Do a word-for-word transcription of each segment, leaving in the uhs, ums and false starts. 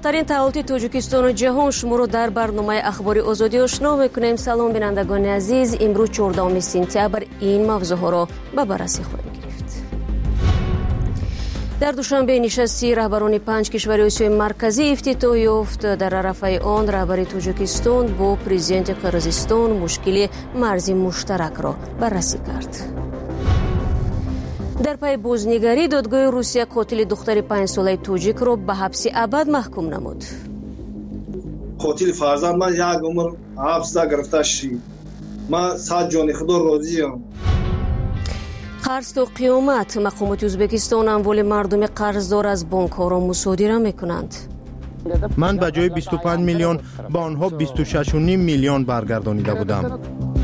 مهمترین تحولات تاجیکستان و جهان شما رو در برنامه اخباری آزادی آشنا میکنیم. سلام بینندگان عزیز، امروز چهاردهم سپتامبر این موضوع ها را به بررسی خواهیم گرفت. در دوشنبه نشستی رهبران پنج کشور آسیای مرکزی افتتاح یافت. در عرفه آن رهبر تاجیکستان با پرزیدنت قرقیزستان مشکل مرزی مشترک را بررسی کرد. در پی بازنگری دادگاه روسیه قاتل دختر پنج ساله تاجیک را به حبس ابد محکوم نمود. قاتل فرزند من یک عمر حبس گرفته شد. من صد جان خدا راضیم. قرض تا قیامت. مقامات ازبکستان اموال مردم قرضدار از بانک ها را مصادره میکنند. من به جای بیست و پنج میلیون با آنها بیست و شش و نیم میلیون برگردانیده بودم.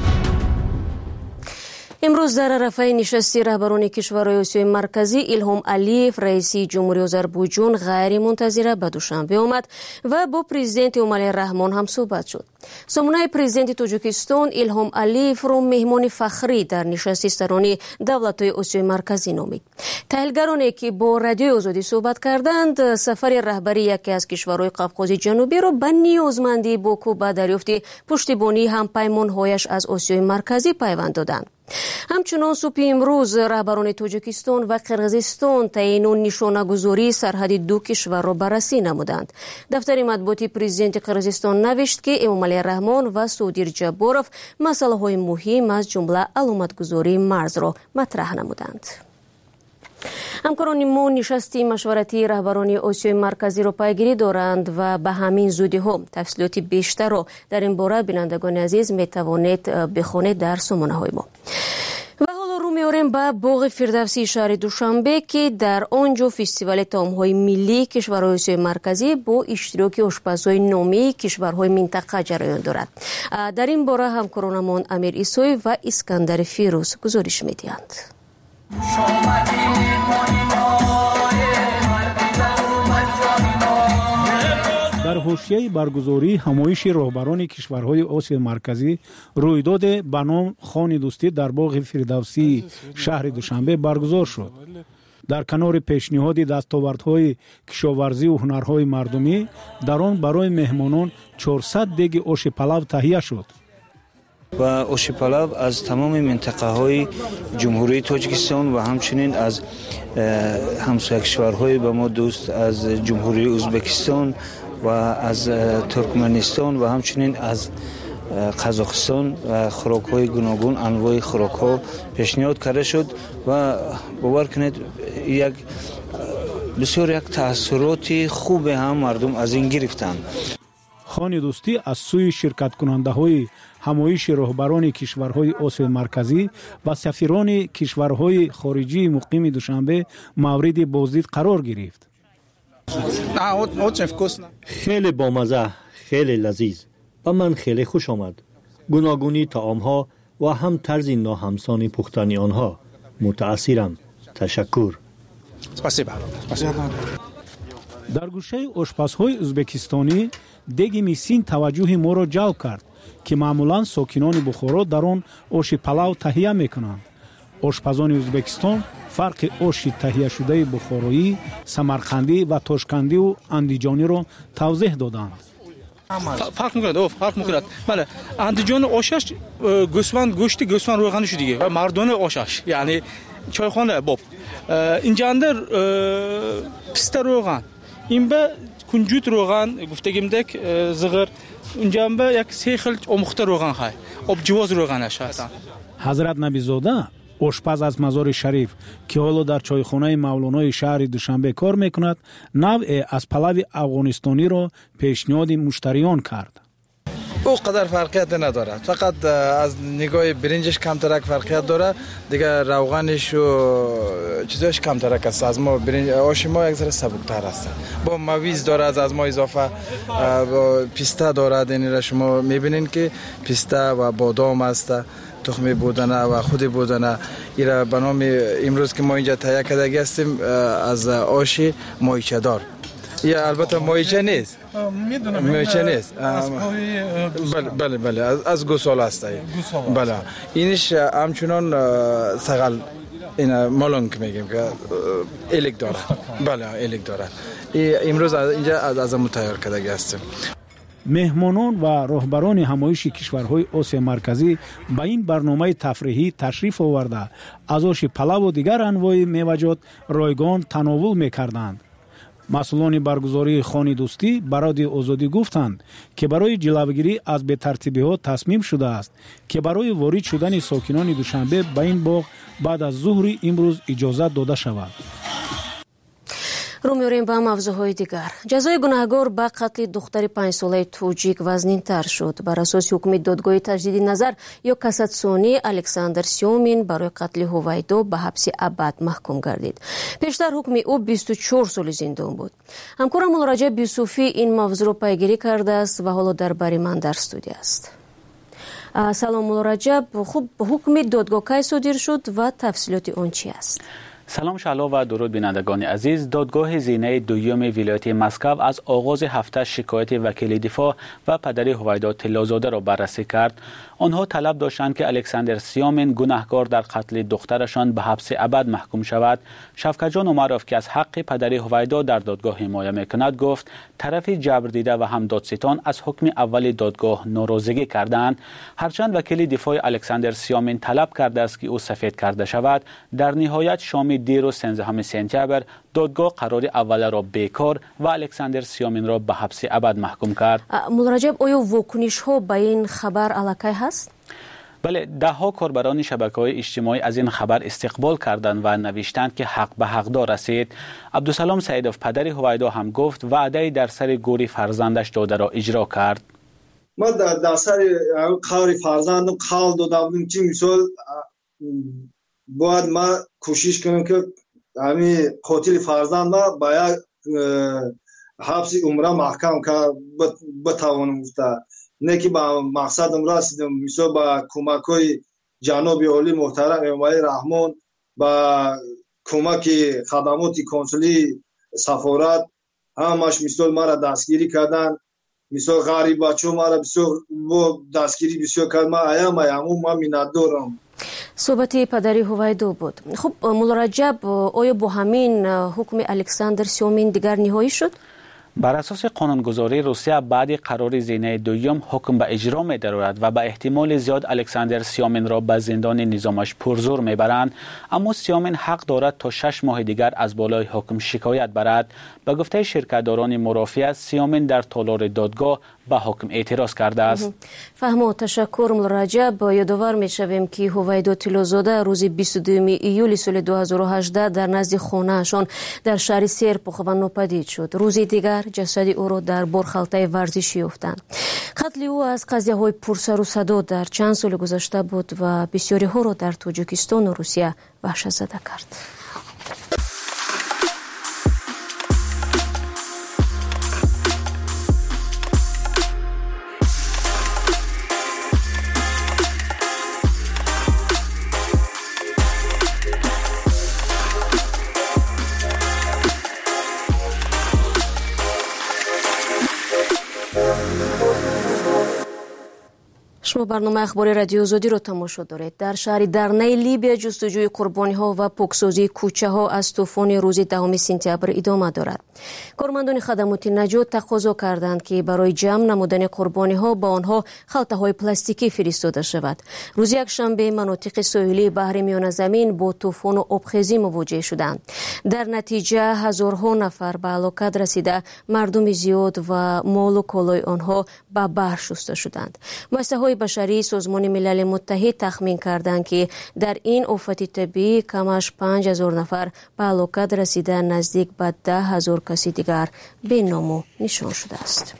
امروز در عرفه نشستی رهبران کشورهای آسیای مرکزی ایلهام علیف رئیس جمهوری آذربایجان غیر منتظره به دوشنبه آمد و با پرزیدنت امالی رحمان هم صحبت شد. سامانه پرزیدنت تاجیکستان ایلهام علیف را مهمان فخری در نشست سران دولت‌های آسیای مرکزی نامید. تحلیلگرانی که با رادیو آزادی صحبت کردند، سفر رهبری یکی از کشورهای قفقاز جنوبی را به نیازمندی باکو به دریافت پشتیبانی همپیمان‌هایش از آسیای مرکزی پیوند دادند. همچنان صبح امروز رهبران تاجیکستان و قرقیزستان تعیین و نشانه‌گذاری سرحد دو کشور را بررسی نمودند. دفتر مطبوعاتی پرزیدنت قرقیزستان نوشت که امامعلی رحمان و سودیر جبارов مسائل مهم از جمله علامتگذاری مرز را مطرح نمودند. همکاران ما نشستی مشورتی رهبران آسیای مرکزی را پیگیری دارند و به همین زودی ها تفصیلات بیشتر را در این باره بینندگان عزیز می توانید بخوانید در سامانه های ما. و حالا رو میاریم به باغ فردوسی شهر دوشنبه که در آنجا فستیوال طعام‌های ملی کشورهای آسیای مرکزی با اشتراک آشپزهای نامی کشورهای منطقه جریان دارد. در این باره همکارانمان امیر عیسوی و اسکندر فیروز گزارش می‌دهند. در حاشیه برگزاری همایش رهبران کشورهای آسیای مرکزی رویداد به نام خوان دوستی در باغ فردوسی شهر دوشنبه برگزار شد. در کنار پیشنهاد دستاوردهای کشاورزی و هنرهای مردمی در آن برای مهمانان چهارصد دیگ آش پلو تهیه شد. و آش پلو از تمام منطقه های جمهوری تاجیکستان و همچنین از همسایه کشورهای به ما دوست از جمهوری ازبکستان و از ترکمنستان و همچنین از قزاقستان و خوراک های گوناگون انواع خوراک ها پیشنهاد کرده شد و باور کنید یک بسیار یک تاثیرات خوب هم مردم از این گرفتند. خوان دوستی از سوی شرکت کننده های همایش رهبران کشورهای آسیای مرکزی و سفیران کشورهای خارجی مقیم دوشنبه مورد بازدید قرار گرفت. خیلی بامزه، خیلی لذیذ و من خیلی خوش آمد. گوناگونی طعام‌ها و هم طرز ناهمسان پختن آنها. متأثرم. تشکر. در گوشه آشپزهای ازبکستانی دیگ میسین توجه ما را جلب کرد که معمولا ساکنان بخارا در آن آش پلو تهیه میکنند. آشپزان ازبکستان فرق آش تهیه شده بخارایی، سمرقندی و تاشکندی و اندیجانی را توضیح دادند. فرق میکند او فرق میکند. بله، اندیجان آشش گوسفند گوشت گوسفند روغنش دیگه و مردانه آشش یعنی چایخانه باب. اینجا اندر پسته روغن، این به کنجوت روغن گفتگیمدک زغر، اینجا به یک سه خیل آموخته روغن خواهی آب جواز روغنش هستن. حضرت نبیزاده آشپز از مزار شریف که حالا در چایخانه مولانای شهر دوشنبه کار میکند نوع از پلو افغانستانی را پیشنهاد مشتریان کرد. او قدر فرقیت نداره، فقط از نگاه برنجش کمترک فرقیت داره، دیگه روغنش و چیزاش کمترک است. از ما برنج آش ما یک ذره سبکتر است، با مویز داره، از از ما اضافه با پیسته داره. یعنی را شما میبینین که پیسته و بادام است، تخم بودنه و خود بودنه. ایرا به نام امروز که ما اینجا تهیه کرده هستیم از آش مایچه دار. یا البته مایچه نیست، میدونم مایچه نیست، بله بله بله از از گوساله است. بله اینش همچنان سغل این مالونگ میگیم که الک داره. بله الک داره. امروز اینجا از امو تیار کردگی هستیم. مهمانان و راهبران همایش کشورهای آسیا مرکزی به این برنامه تفریحی تشریف آورده از آش پلو و دیگر انواع میوه‌جات رایگان تناول میکردند. مسئولان برگزاری خانه دوستی برای آزادی گفتند که برای جلوگیری از بی‌ترتیبی ها تصمیم شده است که برای وارد شدن ساکنان دوشنبه به این باغ بعد از ظهر امروز اجازه داده شود. رو می‌آوریم به موضوعهای دیگر. جزای گناهکار به قتل دختر پنج ساله توجیک وزنین‌تر شد. بر اساس حکم دادگاه تجدید نظر یا کاساسیونی الکساندر سیومین برای قتل هویدو به حبس ابد محکوم گردید. پیشتر حکم او بیست و چهار سال زندان بود. همکارم مراجع یوسفی این موضوع را پیگیری کرده است و حالا در بری من در استودیو است. سلام مراجع، خوب حکم دادگاه کی صادر شد و تفصیلات آن چی است؟ سلام شلا و درود بینندگان عزیز. دادگاه زینه دوم ولایت مسکو از آغاز هفته شکایت وکیل دفاع و پدر هویدا طلازاده را بررسی کرد. آنها طلب داشتند که الکساندر سیامین گناهکار در قتل دخترشان به حبس ابد محکوم شود. شفقت جان عمرов که از حق پدر هویدا در دادگاه حمایت میکند گفت طرف جبر دیده و هم دادستان از حکم اول دادگاه ناراضگی کردند. هرچند وکیل دفاع الکساندر سیامین طلب کرده است که او سفید کرده شود، در نهایت شام دیر و سیزدهم سپتامبر دادگاه قرار اول را بیکار و الکساندر سیامین را به حبس ابد محکوم کرد. مراجع، آیا واکنش ها به این خبر علاقه هست؟ بله، ده ها کاربران شبکه‌های اجتماعی از این خبر استقبال کردند و نوشتند که حق به حقدار رسید. عبدالسلام سعیدوف پدر هویدا هم گفت وعده در سر گوری فرزندش داده را اجرا کرد. ما در, در سر قوری فرزندم قول دادم که مثال باید ما کوشش کنم که همین قاتل فرزند ما باید حبس عمره محکم که بتوانم گفته، نه که با مقصدم رسیدم. مثلا با کمک های جناب عالی محترم امام رحمان، با کمک خدمات کنسولی سفارت همش مثال ما را دستگیری کردن. مثال غریب بچه ما را بسیار دستگیری بسیار کرد. ما ایم ایم ما میندارم. صحبت پدری هویدو بود. خب مراجع، آیا با همین حکم الکساندر سیومین دیگر نهایی شد؟ بر اساس قانونگذاری روسیه بعد قرار زینه دوم حکم به اجرا می درآید و به احتمال زیاد الکساندر سیامین را به زندان نظامش پرزور میبرند، اما سیامین حق دارد تا شش ماه دیگر از بالای حکم شکایت برد. به گفته شرکتداران مرافعه، سیامین در تالار دادگاه به حکم اعتراض کرده است. فهم و تشکر مراجع. با یادآور میشویم که هویدا طلازاده روز بیست و دوم ایول سال دو هزار و هجده در نزد خانه‌شان در شهر سرپخ ناپدید شد. روزی دیگر جسد او را در بارخلطه ورزشی یافتند. قتل او از قضیه های پرسر و صدا در چند سال گذشته بود و بسیاری ها را در تاجیکستان و روسیه وحشت زده کرد. شما برنامه اخباری رادیو آزادی رو تماشا دارید. در شهر درنه لیبیا جستجوی قربانی ها و پاکسازی کوچه ها از طوفان روز دهم سپتامبر ادامه دارد. کارمندان خدمات نجات تقاضا کردند که برای جمع نمودن قربانی ها با آنها خلطه های پلاستیکی فرستاده شود. روز یکشنبه مناطق ساحلی بحر میانه زمین با طوفان و آبخیزی مواجه شدند. در نتیجه هزارها نفر به هلاکت رسیده، مردم زیاد و مال و کالای آنها به بحر شسته شدند. مؤسسه‌های بشری سازمان ملل متحد تخمین کردند که در این آفت طبیعی کمش پنج هزار نفر به هلاکت رسیده، نزدیک به ده هزار کسی دیگر به نام و نشان شده است.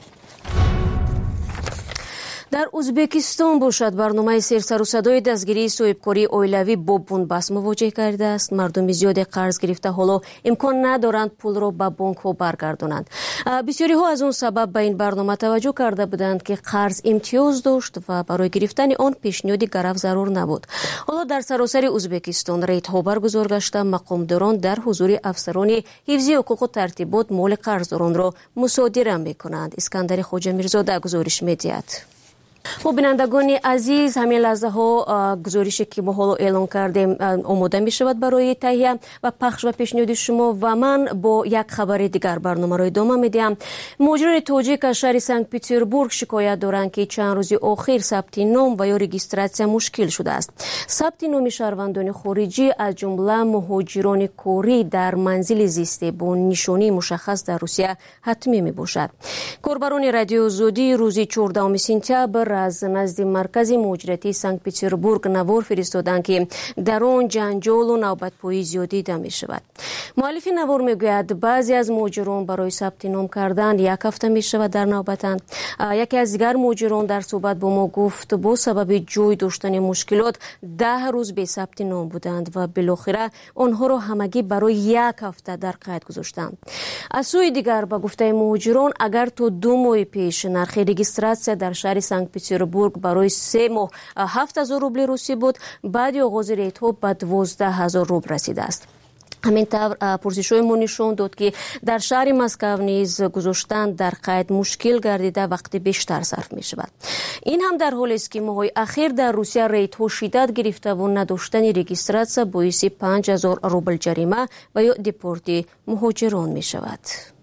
در ازبکستان باشد برنامه سر سر و صدای دستگیری صاحبکاری اویلوی با بنبست مواجه کرده است. مردم زیاد قرض گرفته حالا امکان ندارند پول را به بانک ها برگردانند. بسیاری ها از اون سبب به این برنامه توجه کرده بودند که قرض امتیاز داشت و برای گرفتن آن پیشنهادی گرفت ضرور نبود. حالا در سراسر ازبکستان ریدها برگزار گشته، مقامداران در حضور افسران حفظی حقوق و ترتیبات مال قرضداران را مصادره می‌کنند. اسکندر خواجه میرزاده گزارش می‌دهد. خب بینندگان عزیز، همین لحظه ها گزارشی که ما حالا اعلام کردیم آماده می شود برای تهیه و پخش و پیشنهاد شما و من با یک خبر دیگر برنامه را ادامه میدم. مهاجران تاجیک از شهر سنت پترزبورگ شکایت دارند که چند روز اخیر ثبت نام و یا رجیستراسیون مشکل شده است. ثبت نام شهروندان خارجی از جمله مهاجران کوری در منزل زیسته با نشانی مشخص در روسیه حتمی می باشد. کاربران رادیو زودی روز چهاردهم سپتامبر از نزد مرکز مهاجرتی سنت پترزبورگ نوار فرستادند که در آن جنجال و نوبت‌پایی زیاد دیده می شود. مؤلف نوار می گوید بعضی از مهاجران برای ثبت نام کردن یک هفته می شود در نوبتند. یکی از دیگر مهاجران در صحبت با ما گفت با سبب جای داشتن مشکلات ده روز به ثبت نام بودند و بالاخره آنها را همگی برای یک هفته در قید گذاشتند. از سوی دیگر با گفته مهاجران اگر تو دو ماه پیش نرخ رجیستراسیون در شهر سنت پترزبورگ برای سه ماه هفت هزار روبل روسی بود، بعد آغاز ریت ها به دوازده هزار روبل رسیده است. همینطور پرسش‌های ما نشون داد که در شهر مسکو نیز گذاشتن در قید مشکل گردیده وقتی بیشتر صرف می شود. این هم در حالی است که ماهای اخیر در روسیه ریت ها شدت گرفته و نداشتن رجیستراسیون باعث پنج هزار روبل جریمه و یا دیپورت مهاجران می شود.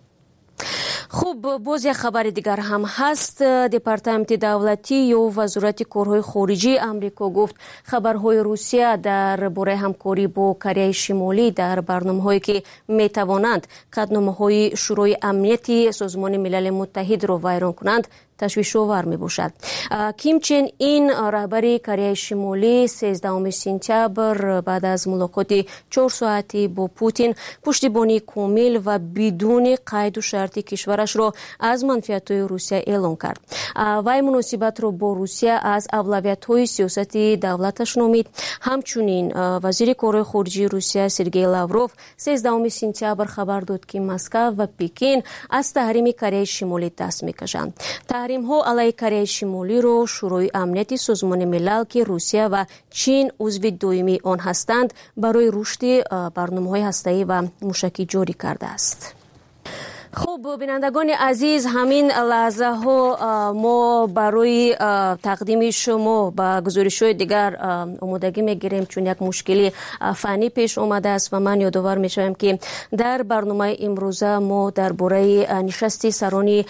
خب باز یک خبر دیگر هم هست. دپارتمنت دولتی یا وزارت کارهای خارجی آمریکا گفت خبرهای روسیه در باره همکاری با کره شمالی در برنامه‌هایی که میتوانند قطعنامه‌های شورای امنیتی سازمان ملل متحد را ویران کنند تشویش آور می باشد. کیم چن این رهبر کره شمالی سیزدهم سپتامبر بعد از ملاقات چهار ساعتی با پوتین پشتیبانی کامل و بدون قید و شرطی کشورش را از منفعت‌های روسیه اعلام کرد. وی مناسبت را با روسیه از اولویت‌های سیاستی دولتش نامید. همچنین وزیر کارهای خارجی روسیه سرگئی لاوروف سیزدهم سپتامبر خبر داد که مسکو و پکین از تحریم کره شمالی دست می‌کشند. تحریم ها علیه کره شمالی رو شورای امنیتی سازمان ملل که روسیه و چین عضو دائمی آن هستند برای رشد برنامه‌های هسته‌ای و موشکی جاری کرده است. خب بینندگان عزیز، همین لحظه ها ما برای تقدیم شما با گزارش‌های دیگر آمادگی میگیریم چون یک مشکلی فنی پیش آمده است و من یادآور میشم که در برنامه امروزه ما درباره نشست سران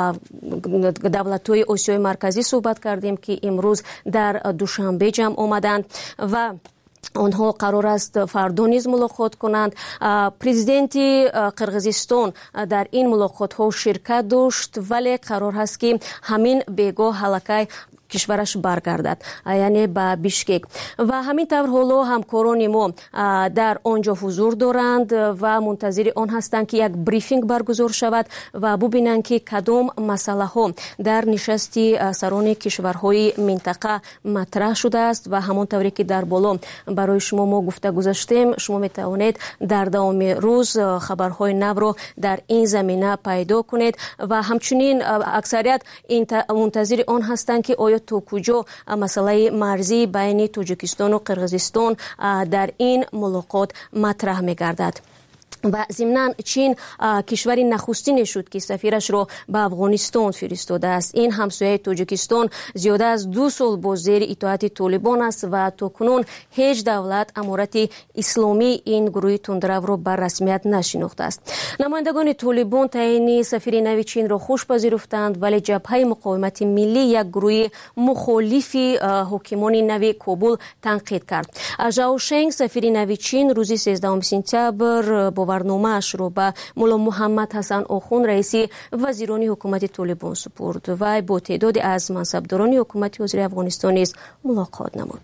دولت‌های آسیای مرکزی صحبت کردیم که امروز در دوشنبه جمع آمدند و آنها قرار است فردا نیز ملاقات کنند. پرزیدنت قرقیزستان در این ملاقات ها شرکت داشت ولی قرار است که همین بیگاه حلقه کشورش برگردد، یعنی به بیشکک. و همینطور حالا همکاران ما در آنجا حضور دارند و منتظر آن هستند که یک بریفینگ برگزار شود و ببینند که کدام مسئله ها در نشست سران کشورهای منطقه مطرح شده است و همانطوری که در بالا برای شما ما گفته گذاشتیم شما می توانید در دوام روز خبرهای نو را در این زمینه پیدا کنید و همچنین اکثریت منتظر آن هستند که آیا تو کجا مسئله مرزی بین تاجیکستان و قرقیزستان در این ملاقات مطرح می گردد. و ضمناً چین کشور نخستین شد که سفیرش را به افغانستان فرستاده است. این همسایه تاجیکستان زیاده از دو سال با زیر اطاعت طالبان است و تاکنون هیچ دولت امارت اسلامی این گروه تندرو را به رسمیت نشناخته است. نمایندگان طالبان تعیین سفیر نو چین را خوش پذیرفتند ولی جبهه مقاومت ملی یک گروه مخالف حکمان نو کابل تنقید کرد. ژائو شنگ سفیر نو چین روز سیزدهم سپتامبر با برنامه‌اش رو به مولا محمد حسن آخوند رئیس وزیران حکومت طالبان سپرد و با تعدادی از منصبداران حکومت حاضر افغانستان نیز ملاقات نمود.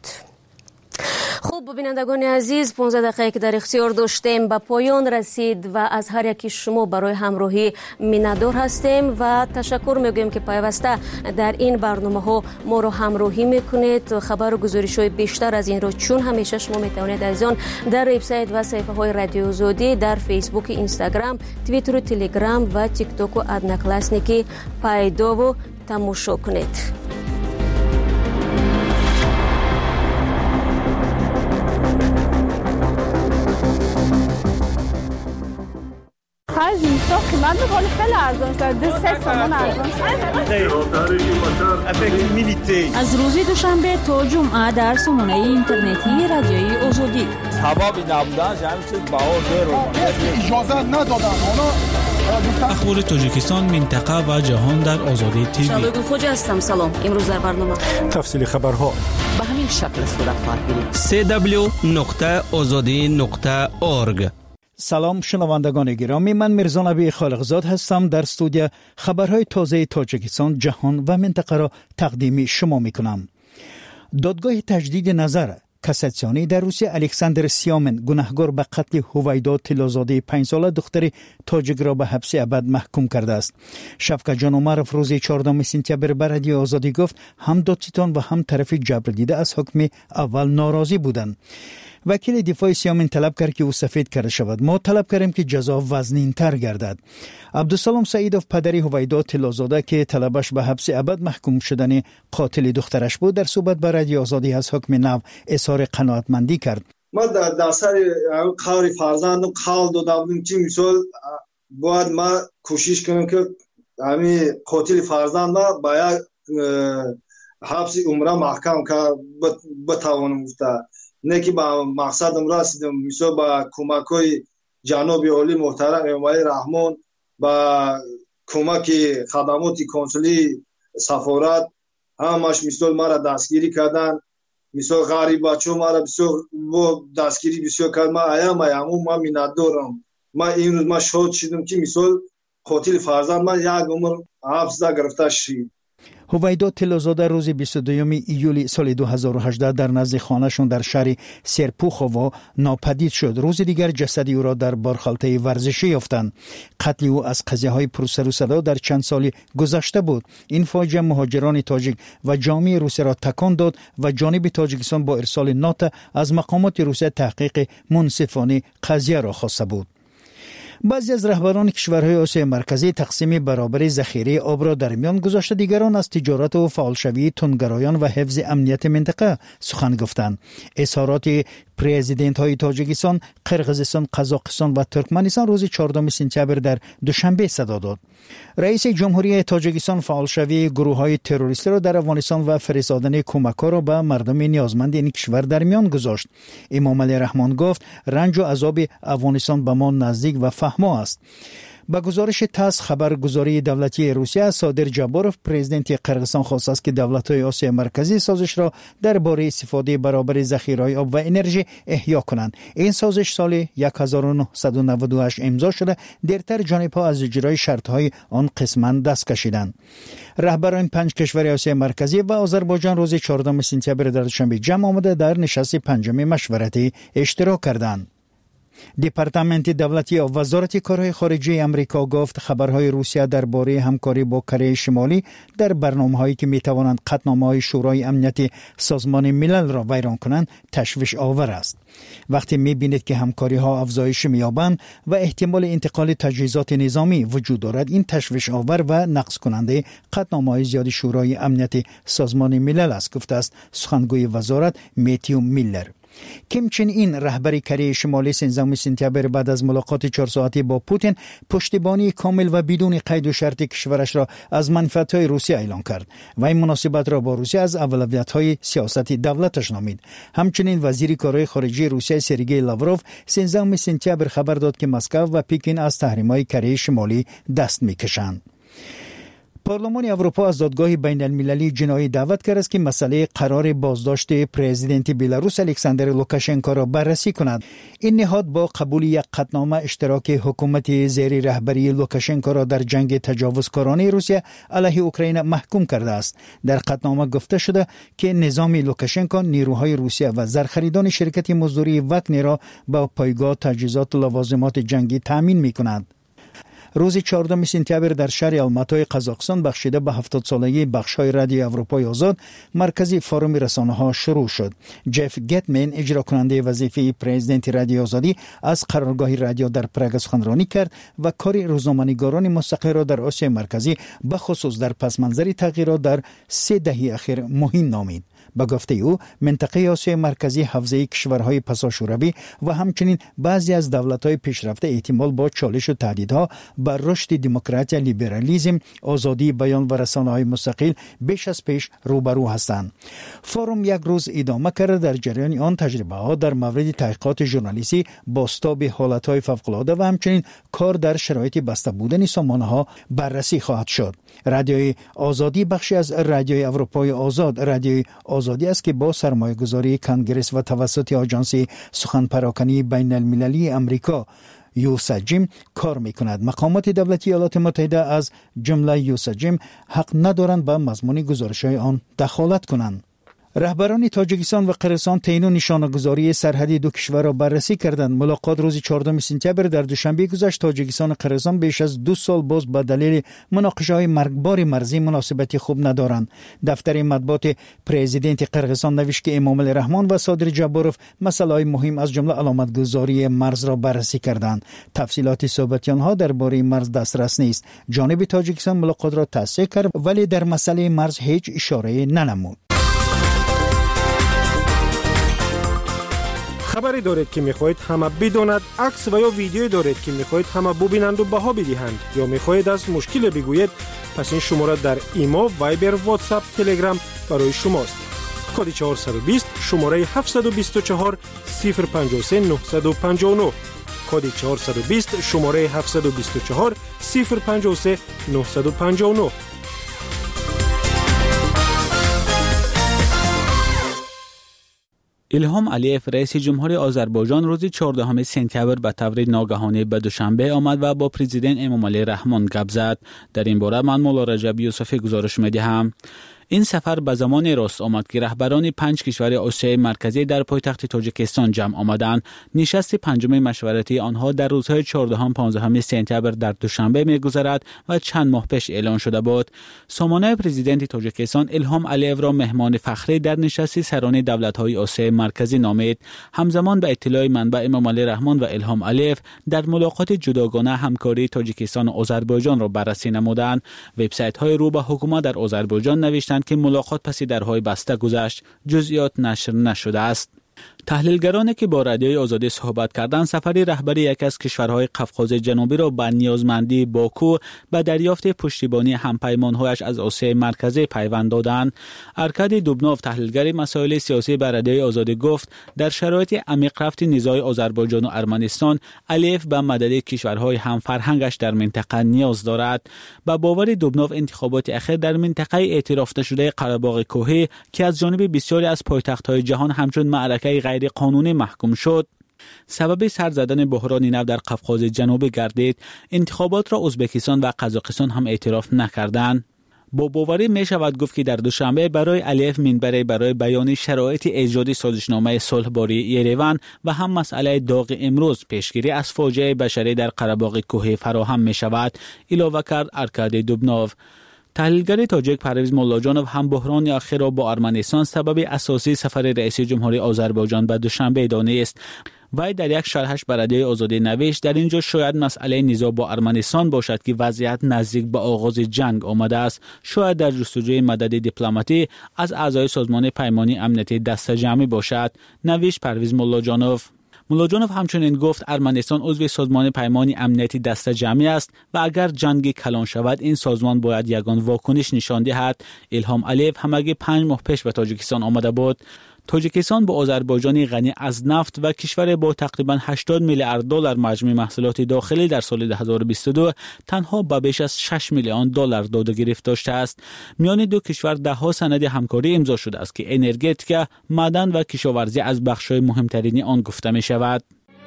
خب بینندگان عزیز، پانزده دقیقه که در اختیار داشتیم به پایان رسید و از هر یکی شما برای همراهی منتظر هستیم و تشکر میگویم که پیوسته در این برنامه ها ما رو همراهی میکنید. خبر و گزارش های بیشتر از این رو چون همیشه شما میتوانید از آن در وبسایت و صفحه های رادیو زودی در فیسبوک، اینستاگرام، توییتر و تلگرام و تیک تاک و ادناکلاسنیکی پیدا و تماشا کنید. خیلی قیمت ارزان شد دو سه سومون ارزان شد. از روز دوشنبه تا جمعه در سامانه اینترنتی رادیوی آزادی حبابی نبودن جمعی چیز باور دارو اجازه ندادن اخبار تاجیکستان، منطقه و جهان در آزادی تیوی. شبگون خوجه هستم. سلام. امروز در برنامه تفصیل خبرها به همین شکل صورت خواهد گرفت. سی دبلیو نقطه آزادی نقطه اورگ. سلام شنوندگان گرامی، من میرزا نبی خالقزاد هستم. در استودیو خبرهای تازه تاجیکستان، جهان و منطقه را تقدیم شما میکنم. دادگاه تجدید نظر کاساسیونی در روسیه الکساندر سیامن گناهکار به قتل هویدا طلازاده پنج ساله دختر تاجیک را به حبس ابد محکوم کرده است. شفقت جان عمرف روز چهاردهم سپتامبر به رادیو آزادی گفت هم دادستان و هم طرف جبر دیده از حکم اول ناراضی بودند. وکیل دفاع سیامن طلب کرد که او سفید کرده شود. ما طلب کردیم که جزا وزنین تر گردد. عبدالسلام سعیدوف پدری هویدا طلازاده که طلبش به حبس ابد محکوم شدن قاتل دخترش بود در صحبت با رادیو آزادی از حکم نو اظهار قناعتمندی کرد. ما در در سر کار فرزندم قول دادم که مثال باید ما کوشش کنیم که همین قاتل فرزند ما باید حبس عمره محکم که بتوانم گفته نه که با مقصدم رسیدم. مثلا با کمک‌های جناب عالی محترم امام رحمان، با کمک خدمات کنسولی سفارت همش مثلا مرا دستگیری کردن. مثلا غریب بچه‌ها مرا بسیار و دستگیری بسیار کرد. ما ایام ایام ما میندارم. ما این روز ما شاد شدم که مثلا قاتل فرزند ما یک عمر حبس گرفته شد. هویدا طلازاده روز بیست و دوم ایولی سال دو هزار و هجده در نزد خانه‌شون در شهر سرپوخووا ناپدید شد. روز دیگر جسد او را در بارخالته ورزشی یافتند. قتل او از قضیه‌های پرسر و صدا در چند سال گذشته بود. این فاجعه مهاجران تاجیک و جامعه روسیه را تکان داد و جانب تاجیکستان با ارسال نات از مقامات روسیه تحقیق منصفانه قضیه را خواسته بود. بعضی از رهبران کشورهای آسیای مرکزی تقسیم برابر ذخیره آب را در میان گذاشته، دیگران از تجارت و فعالشوی تندگرایان و حفظ امنیت منطقه سخن گفتند. اظهارات پرزیدنت های تاجیکستان، قرقیزستان، قزاقستان و ترکمنستان روز چهاردهم سپتامبر در دوشنبه صدا داد. رئیس جمهوری تاجیکستان فعالشوی گروه های تروریستی را در افغانستان و فرستادن کمک‌ها را به مردم نیازمند این کشور در میان گذاشت. امام علی رحمان گفت رنج و عذاب افغانستان به ما نزدیک و فهما است. با گزارش تاس خبرگزاری دولتی روسیه، صادر جاباروف پرزیدنت قرقیزستان خواست است که دولت‌های آسیای مرکزی سازش را درباره استفاده برابر ذخیره‌های آب و انرژی احیا کنند. این سازش سال هزار و نهصد و نود و هشت امضا شده، دیرتر جانب‌ها از اجرای شرط‌های آن قسماً دست کشیدند. رهبران پنج کشور آسیای مرکزی و آذربایجان روز چهاردهم سپتامبر در دوشنبه جمع آمده در نشست پنجم مشورتی اشتراک کردند. دپارتمنت دولتی و وزارت کارهای خارجه امریکا گفت خبرهای روسیه درباره همکاری با کره شمالی در برنامه‌هایی که می‌توانند قطعنامه‌های شورای امنیت سازمان ملل را ویران کنند تشویش آور است. وقتی می‌بینید که همکاری‌ها افزایش می‌یابند و احتمال انتقال تجهیزات نظامی وجود دارد، این تشویش آور و نقض کننده قطعنامه‌های زیاد شورای امنیت سازمان ملل است، گفته است سخنگوی وزارت میتیو میلر. کیم چین این رهبر کره شمالی سیزدهم سپتامبر بعد از ملاقات چهار ساعته با پوتین پشتیبانی کامل و بدون قید و شرط کشورش را از منفعت‌های روسیه اعلام کرد و این مناسبت را با روسیه از اولویت‌های سیاست دولتش نامید. همچنین وزیر کارهای خارجه روسیه سرگئی لاوروف سیزدهم سپتامبر خبر داد که مسکو و پکین از تحریم‌های کره شمالی دست می‌کشند. پارلمان اروپا از دادگاه بین المللی جنایی دعوت کرد است که مسئله قرار بازداشت پرزیدنت بلاروس الکساندر لوکاشنکو را بررسی کند. این نهاد با قبول یک قطعنامه اشتراک حکومت زیر رهبری لوکاشنکو را در جنگ تجاوزکارانه روسیه علیه اوکراین محکوم کرده است. در قطعنامه گفته شده که نظام لوکاشنکو نیروهای روسیه و زرخریدان شرکت مزدوری وگنر را با پایگاه تجهیزات و لوازمات جنگی تامین می‌کند. روز چهاردهم سپتامبر در شهر الماتای قزاقستان بخشیده به هفتاد سالگی بخش‌های رادیو اروپای آزاد مرکزی فروم رسانه‌ها شروع شد. جف گتمن اجرا کننده وظیفه پرزیدنت رادیو آزادی از قرارگاه رادیو در پراگ سخنرانی کرد و کار روزنامه‌نگاران مستقل را در آسیا مرکزی به خصوص در پس منظر تغییرات در سه دهه اخیر مهم نامید. با گفته او منطقه آسیا مرکزی حوزه کشورهای پساشوروی و همچنین بعضی از دولت‌های پیشرفته احتمال با چالش و تهدیدها بر رشد دموکراسی، لیبرالیسم، آزادی بیان و رسانه‌های مستقل بیش از پیش روبرو هستند. فروم یک روز ادامه کرده. در جریان آن تجربه ها در مورد تحقیقات ژورنالیستی، بازتاب حالت‌های فوق‌العاده و همچنین کار در شرایط بسته بودن سامانه‌ها بررسی خواهد شد. رادیوی آزادی بخشی از رادیوی اروپای آزاد، رادیوی آزادی است که با سرمایه‌گذاری کنگره و توسط آژانس سخن پراکنی بین المللی امریکا یوساجیم کار میکند. مقامات دولتی ایالات متحده از جمله یوساجیم حق ندارند به مضمون گزارش‌های آن دخالت کنند. رهبران تاجیکستان و قرقیزستان تعیین و نشانه‌گذاری سرحدی دو کشور را بررسی کردند. ملاقات روز چهاردهم سپتامبر در دوشنبه گذشت. تاجیکستان و قرقیزستان بیش از دو سال باز به دلیل مناقشه‌های مرگبار مرزی مناسبت خوب ندارند. دفتر مطبوعات پرزیدنت قرقیزستان نوشت که امامعلی رحمان و صادر جباروف مسائل مهم از جمله علامتگذاری مرز را بررسی کردند. تفصیلات صحبت آنها درباره مرز دسترس نیست. جانب تاجیکستان ملاقات را تصحیح کرد ولی در مسئله مرز هیچ اشاره ننمود. خبری دارید که میخواهید همه بداند، عکس و یا ویدیویی دارید که میخواهید همه ببینند و بها بدهند، یا میخواهید از مشکل بگویید، پس این شماره در ایما، وایبر، واتساپ، تلگرام برای شماست. کد چهارصد و بیست شماره هفتصد و بیست و چهار صفر پنجاه و سه نهصد و پنجاه و نه. کد چهارصد و بیست شماره هفتصد و بیست و چهار صفر پنجاه و سه نهصد و پنجاه و نه. ایلهام علیف رئیس جمهوری آذربایجان روز چهاردهم سپتامبر به طور ناگهانی به دوشنبه آمد و با پرزیدنت امامعلی رحمان گپ زد. در این باره من مولا رجب یوسفی گزارش می‌دهم. این سفر به زمان راست آمد که رهبران پنج کشور آسیای مرکزی در پایتخت تاجیکستان جمع آمدند. نشست پنجم مشورتی آنها در روزهای چهاردهم پانزدهم سپتامبر در دوشنبه می‌گذرد و چند ماه پیش اعلان شده بود. سامانه پرزیدنت تاجیکستان ایلهام علیف را مهمان فخری در نشست سران دولت‌های آسیای مرکزی نامید. همزمان به اطلاع منبع امامعلی رحمان و ایلهام علیف در ملاقات جداگانه همکاری تاجیکستان و آذربایجان را بررسی نمودند. وبسایت‌های رو به حکومت در آذربایجان نوشتند که ملاقات پس درهای بسته گذشت، جزئیات نشر نشده است. تحلیلگرانی که با رادیوی آزادی صحبت کردند سفری رهبری یکی از کشورهای قفقاز جنوبی را به نیازمندی باکو به دریافت پشتیبانی همپیمان‌هایش از آسیای مرکزی پیوند دادند. ارکادی دوبنوف تحلیلگر مسائل سیاسی به رادیوی آزادی گفت در شرایط عمیق رفت نزاع آذربایجان و ارمنستان الیف به مدد کشورهای همفرهنگش در منطقه نیاز دارد. با باور دوبنوف انتخابات اخیر در منطقه اعتراف نشده قره‌باغ کوهی که از جانب بسیاری از پایتخت‌های جهان همچون معرکه غیر قانونی محکوم شد سبب سر زدن بحران نو در قفقاز جنوبی گردید. انتخابات را ازبکستان و قزاقستان هم اعتراف نکردند. با باوری می شود گفت که در دوشنبه برای علیف منبری برای بیان شرایط ایجاد سازشنامه صلح باری یریون و هم مسئله داغ امروز پیشگیری از فاجعه بشری در قره‌باغ کوهی فراهم می شود اضافه کرد ارکادی دوبنوف. تحلیلگر تاجیک پرویز مولاجانوف هم بحران اخیر را با ارمنستان سبب اساسی سفر رئیس جمهوری آذربایجان به دوشنبه دانست. وی در یک شرحش به رادیوی آزادی نوشت در اینجا شاید مسئله نزاع با ارمنستان باشد که وضعیت نزدیک به آغاز جنگ آمده است. شاید در جستجوی مدد دیپلماتی از اعضای سازمان پیمانی امنیتی دست جمعی باشد، نوشت پرویز مولاجانوف. مولاجانوف همچنین گفت ارمنستان عضو سازمان پیمانی امنیتی دست جمعی است و اگر جنگی کلان شود این سازمان باید یگان واکنش نشان دهد. ایلهام علیف هم اگه پنج ماه پیش به تاجیکستان آمده بود. تاجیکستان با آذربایجان غنی از نفت و کشور با تقریبا هشتاد میلیارد دلار مجموع محصولات داخلی در سال دو هزار و بیست و دو تنها به بیش از شش میلیون دلار داده گرفت داشته است. میان دو کشور ده ها سند همکاری امضا شده است که انرژتیک، معدن و کشاورزی از بخش‌های مهمترین آن گفته می شود.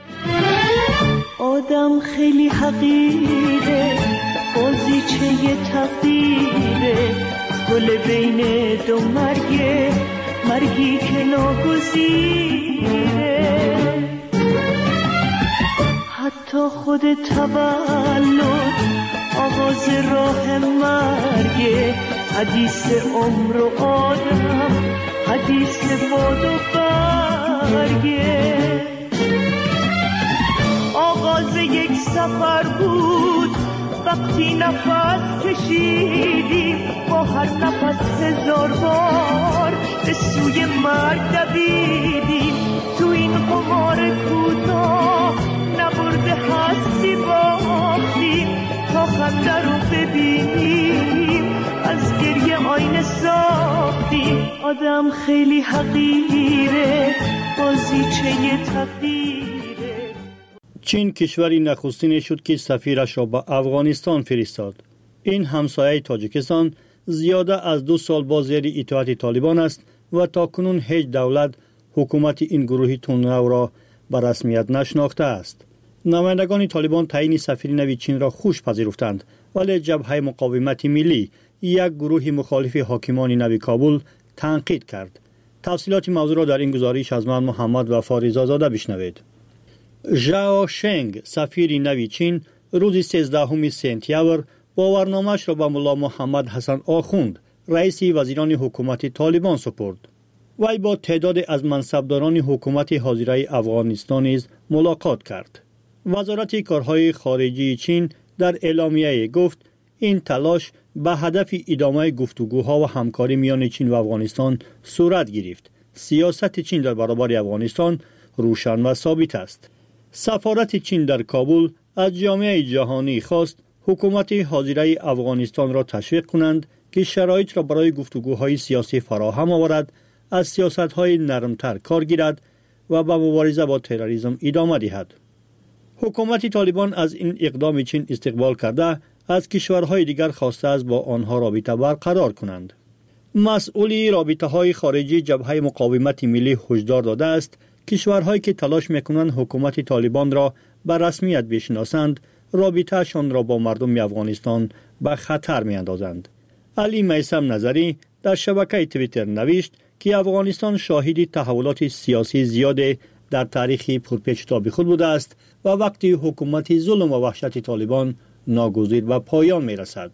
آدم خیلی حقیره، بازیچه تقدیره، گل بین دو مرگه، مرگی که ناگزیره. حتی خود تولد آغاز راه مرگه، حدیث عمر و آدم، حدیث باد و برگه. آغاز یک سفر بود وقتی نفس کشیدیم، با هر نفس هزار بار به سوی مرگ دویدیم. تو این قمار کوتاه نبرده هستی باختیم، آینده رو ببینیم، از گریه آینه ساختیم. آدم خیلی حقیره، بازیچه تقدیره. چین کشوری نخستین شد که سفیرش را به افغانستان فرستاد. این همسایه تاجیکستان زیاده از دو سال با زیر اطاعت طالبان است و تاکنون هیچ دولت حکومت این گروه تندرو را به رسمیت نشناخته است. نمایندگان طالبان تعیین سفیر نوی چین را خوش پذیرفتند، ولی جبهه مقاومت ملی یک گروه مخالف حاکمان نوی کابل تنقید کرد. تفصیلات موضوع را در این گزارش از من محمد وفا رضازاده بشنوید. ژائو شنگ سفیر نوی چین روز سیزدهم سپتامبر باورنامه‌اش را به ملا محمد حسن آخوند، رئیس وزیران حکومت طالبان سپرد. وی با تعداد از منصبداران حکومت حاضره افغانستان نیز ملاقات کرد. وزارت کارهای خارجه چین در اعلامیه گفت این تلاش به هدف ادامه گفتگوها و همکاری میان چین و افغانستان صورت گرفت. سیاست چین در برابر افغانستان روشن و ثابت است. سفارت چین در کابل از جامعه جهانی خواست حکومت حاضره افغانستان را تشویق کنند که شرایط را برای گفتگوهای سیاسی فراهم آورد، از سیاست‌های نرمتر کار گیرد و به مبارزه با تروریسم ادامه دهد. حکومت طالبان از این اقدام چین استقبال کرده از کشورهای دیگر خواسته است با آنها رابطه برقرار کنند. مسئولی رابطه‌های خارجی جبهه مقاومت ملی هشدار داده است کشورهایی که تلاش می‌کنند حکومت طالبان را به رسمیت بشناسند رابطه‌شان را با مردم افغانستان به خطر می‌اندازند. علی میثم نظری در شبکه توییتر نوشت که افغانستان شاهد تحولات سیاسی زیاد در تاریخ پرپیچ‌وتاب خود بوده است و وقتی حکومت ظلم و وحشت طالبان ناگزیر به پایان می‌رسد.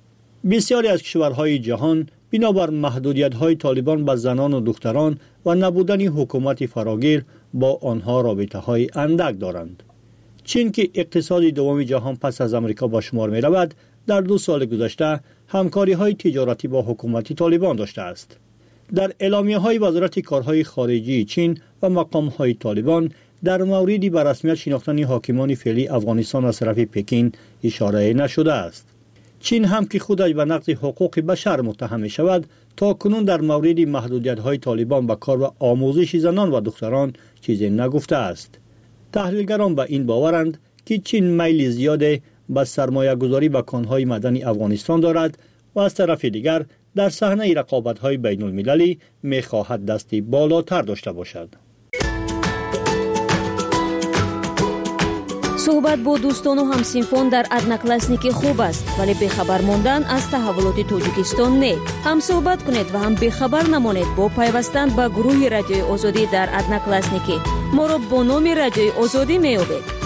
بسیاری از کشورهای جهان بنابر محدودیت‌های طالبان به زنان و دختران و نبودن حکومت فراگیر با آنها رابطه‌های اندک دارند. چین که اقتصاد دوم جهان پس از آمریکا با شمار می‌رود، در دو سال گذشته همکاری‌های تجارتی با حکومت طالبان داشته است. در اعلامیه‌های وزارت کارهای خارجه چین و مقام‌های طالبان در مورد به رسمیت شناختن حاکمان فعلی افغانستان از طرف پکین اشاره نشده است. چین هم که خودش به نقض حقوق بشر متهم می شود، تا کنون در مورد محدودیت‌های طالبان به کار و آموزش زنان و دختران چیزی نگفته است. تحلیلگران به این باورند که چین میل زیاد به سرمایه گذاری به کانهای معدنی افغانستان دارد و از طرف دیگر در صحنه رقابت‌های بین المللی می خواهد دستی بالاتر داشته باشد. صحبت با دوستان و همسینفون در ادناکلاسنیک خوب است، ولی بخبر موندن از تحولات تاجیکستان نه. هم صحبت کنید و هم بخبر نمانید با پیوستن به گروه رادیوی آزادی در ادناکلاسنیک. ما را با نام رادیوی آزادی می‌یابید.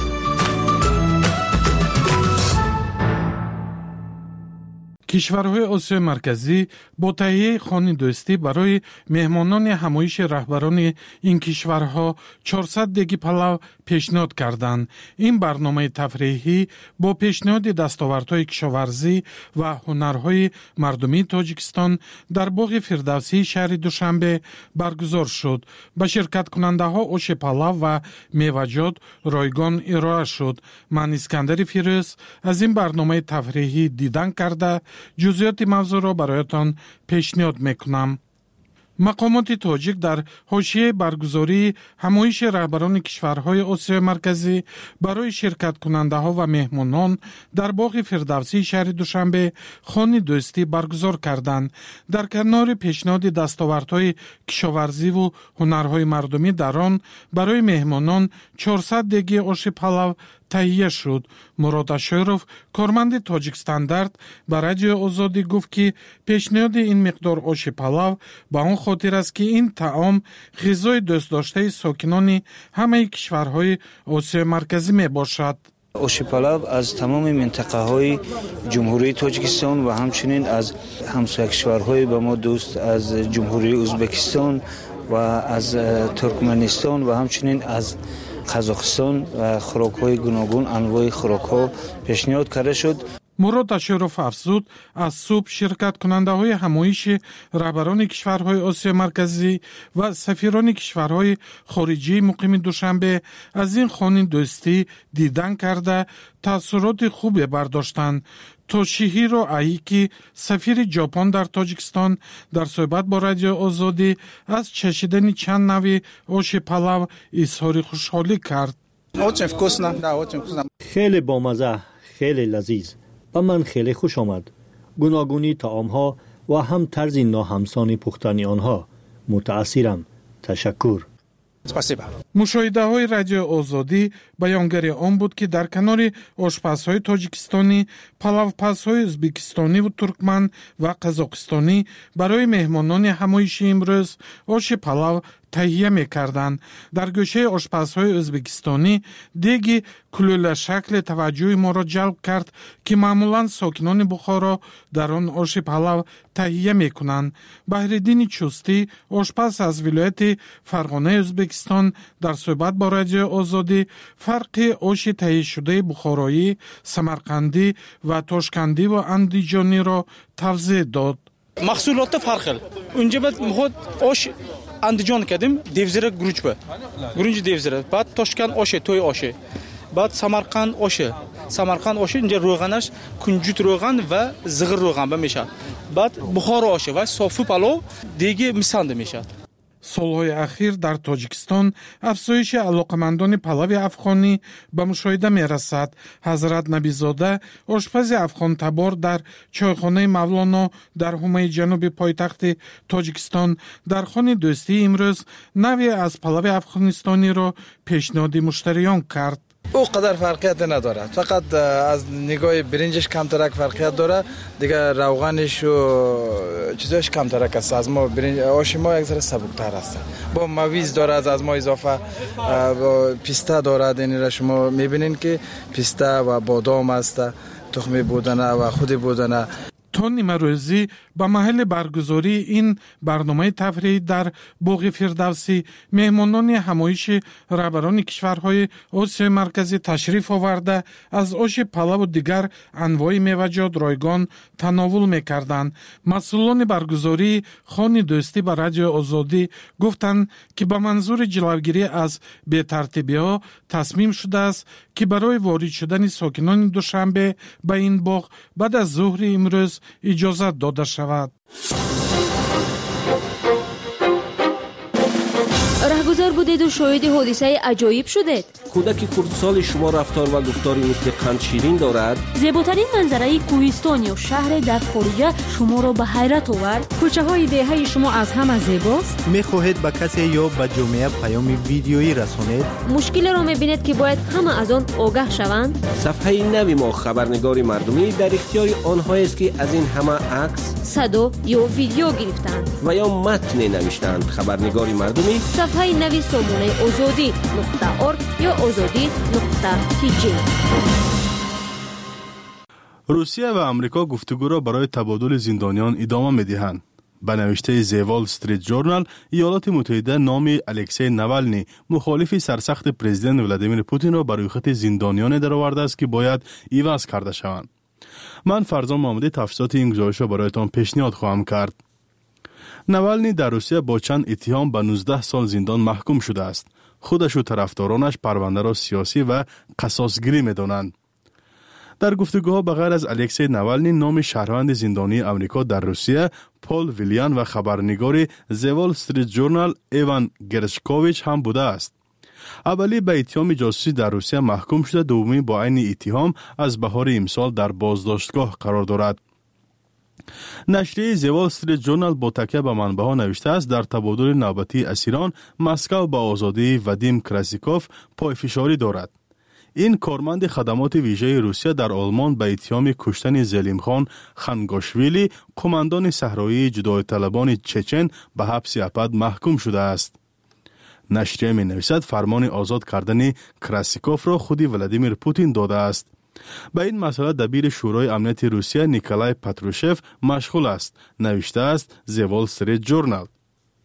کشورهای آسیای مرکزی با تهیه خوان دوستی برای مهمانان همایش رهبران این کشورها چهارصد دیگ پلو پیشنهاد کردند. این برنامه تفریحی با پیشنهاد دستاوردهای کشاورزی و هنرهای مردمی تاجیکستان در باغ فردوسی شهر دوشنبه برگزار شد. به شرکت کننده ها آش پلو و میوه‌جات رایگان ارائه شد. من اسکندر فیروز از این برنامه تفریحی دیدن کرده جزئیات موضوع را برایتان پیشنهاد میکنم. مقامات تاجیک در حاشیه برگزاری همایش رهبران کشورهای آسیای مرکزی برای شرکت کننده ها و مهمانان در باغ فردوسی شهر دوشنبه خوان دوستی برگزار کردند. در کنار پیشنهاد دستاوردهای کشاورزی و هنرهای مردمی در آن برای مهمانان چهارصد دیگ آش پلو تهیه شد. مراد اشایروف کارمند تاجیک استاندارد به رادیو آزادی گفت که پیشنهاد این مقدار آش پلو به آن خاطر است که این طعام غذای دوست داشته ساکنان همه کشورهای آسیای مرکزی می باشد. آش پلو از تمام منطقه های جمهوری تاجیکستان و همچنین از همسایه کشورهای به ما دوست از جمهوری ازبکستان و از ترکمنستان و همچنین از قزاقستان و خوراک‌های گوناگون انواع خوراک‌ها پیشنهاد کرده شد. мурод ашуров афзуд аз субҳ ширкаткунандаҳои ҳамоиши раҳбарони кишварҳои осиёи марказӣ ва сафирони кишварҳои хориҷии муқими душанбе аз ин хони дӯстӣ дидан карда таъссуроти хубе бардоштанд. тошиҳиро аики, сафири ҷопон дар тоҷикистон, дар суҳбат бо радиои озодӣ аз чашидани чанд нави оши палав изҳори хушҳолӣ кард. хеле бомаза, хеле лазиз. ба ман хеле хуш омад. гуногунии таомҳо ва ҳам тарзи ноҳамсони пухтани онҳо. мутаассирам. ташаккур. мушоҳидаҳои радиои озодӣ баёнгари он буд, ки дар канори ошпазҳои тоҷикистонӣ, палавпазҳои ӯзбекистониву туркман ва қазоқистонӣ барои меҳмонони ҳамоиши имрӯз оши палав таҳия мекарданд. дар гӯшаи ошпазҳои ӯзбекистонӣ деги кулӯлашакле таваҷҷӯҳи моро ҷалб кард, ки маъмулан сокинони Бухоро дар он оши палав таҳия мекунанд. Баҳриддини Чустӣ, ошпаз аз вилояти Фарғонаи Ӯзбекистон, дар суҳбат бо радиои озодӣ фарқи оши таҳияшудаи бухороӣ, самарқандӣ ва тошкандӣ ва андиҷониро тавзеҳ дод. маҳсулоти фарқил. Унҷа бад муход ош андиҷон кардим, девзира гуручба. Гурунҷи девзира. Баъд Тошканд оше, той оше. Баъд Самарқанд оше. Самарқанд оше, инҷа рӯғанаш кунҷут рӯған ва зиғир рӯған ба мешад. Баъд Бухоро оше ва софу палов деги мисанда мешад. солҳои ахир дар Тоҷикистон афзоиши алоқамандони палави афғонӣ ба мушоҳида мерасад. Ҳазрат Набизода, ошпази афғонтабор дар чойхонаи Мавлоно дар ҳумаи ҷануби пойтахти Тоҷикистон, дар хони дӯстии имрӯз наве аз палави афғонистониро пешниҳоди муштариён кард. او قدر فرقیت نداره، فقط از نگاه برنجش کمترک فرقیت داره، دیگه روغنش و چیزاش کمترک است. از ما برنج آش ما یک ذره سبکتر است. با مویز داره، از از ما اضافه با پیستا داره. این را شما میبینین که پیستا و بادام است، تخم بودنه و خود بودنه. تو نیمروزی با محل برگزاری این برنامه تفریحی در باغ فردوسی مهمانان همایش رهبران کشورهای آسیای مرکزی تشریف آورده از آش پلو و دیگر انواع میوه‌جات رایگان تناول میکردند. مسئولان برگزاری خانه دوستی با رادیو آزادی گفتند که با منظور جلوگیری از بی‌ترتیبی‌ها تصمیم شده است که برای وارد شدن ساکنان دوشنبه به این باغ بعد از ظهر امروز اجازه داده شود. راهگذار بودید و شاهد حادثه عجایب شدید. کودک کردسال شما رفتار و گفتاری مثل قند شیرین دارد. زیباترین منظره کوهستانی و شهر در خارج شما را به حیرت آورد. کوچه های دهه شما از همه زیباست. میخواهید به کسی یا به جامعه پیام ویدیویی رسانید؟ مشکل را میبینید که باید همه از آن آگاه شوند. صفحه نوی ما خبرنگار مردمی در اختیار آنهایی است که از این همه عکس، صدا یا ویدیو گرفتند و یا متن نوشتند. خبرنگار مردمی صفحه نوی سامانه آزادی نقطه ارگ یا آزادی نقطه تی جی. روسیه و امریکا گفتگو را برای تبادل زندانیان ادامه می‌دهند. به نوشته زوال استریت جورنال، ایالات متحده نام الکسی نوالنی مخالف سرسخت پرزیدنت ولادیمیر پوتین را بر روی خط زندانیان درآورده است که باید عوض کرده شوند. من فرزان محمدی تفصیلات این گزارش را برایتان پیشنهاد خواهم کرد. نوالنی در روسیه با چند اتهام به نوزده سال زندان محکوم شده است. خودش و طرفدارانش پرونده را سیاسی و قصاصگیری می‌دانند. در گفتگوها به غیر از الکسی نوالنی، نام شهروند زندانی امریکا در روسیه پول ویلیان و خبرنگار زوال استریت جورنال ایوان گرشکوویچ هم بوده است. اولی به اتهام جاسوسی در روسیه محکوم شده، دومی با عین اتهام از بهار امسال در بازداشتگاه قرار دارد. نشریه زوال استریت جورنال با تکیه به منبع‌ها نوشته است در تبادل نوبتی اسیران مسکو با آزادی ودیم کراسیکوف پایفشاری دارد. این کارمند خدمات ویژه روسیه در آلمان به اتهام کشتن زلیمخان خنگاشویلی، قماندان صحرایی جدای طلبان چچن، به حبس ابد محکوم شده است. نشریه می نویسد فرمان آزاد کردن کراسیکوف را خودی ولادیمیر پوتین داده است. به این مسئله دبیر شورای امنیت روسیه نیکولای پاتروشف مشغول است، نوشته است زوال استریت جورنال.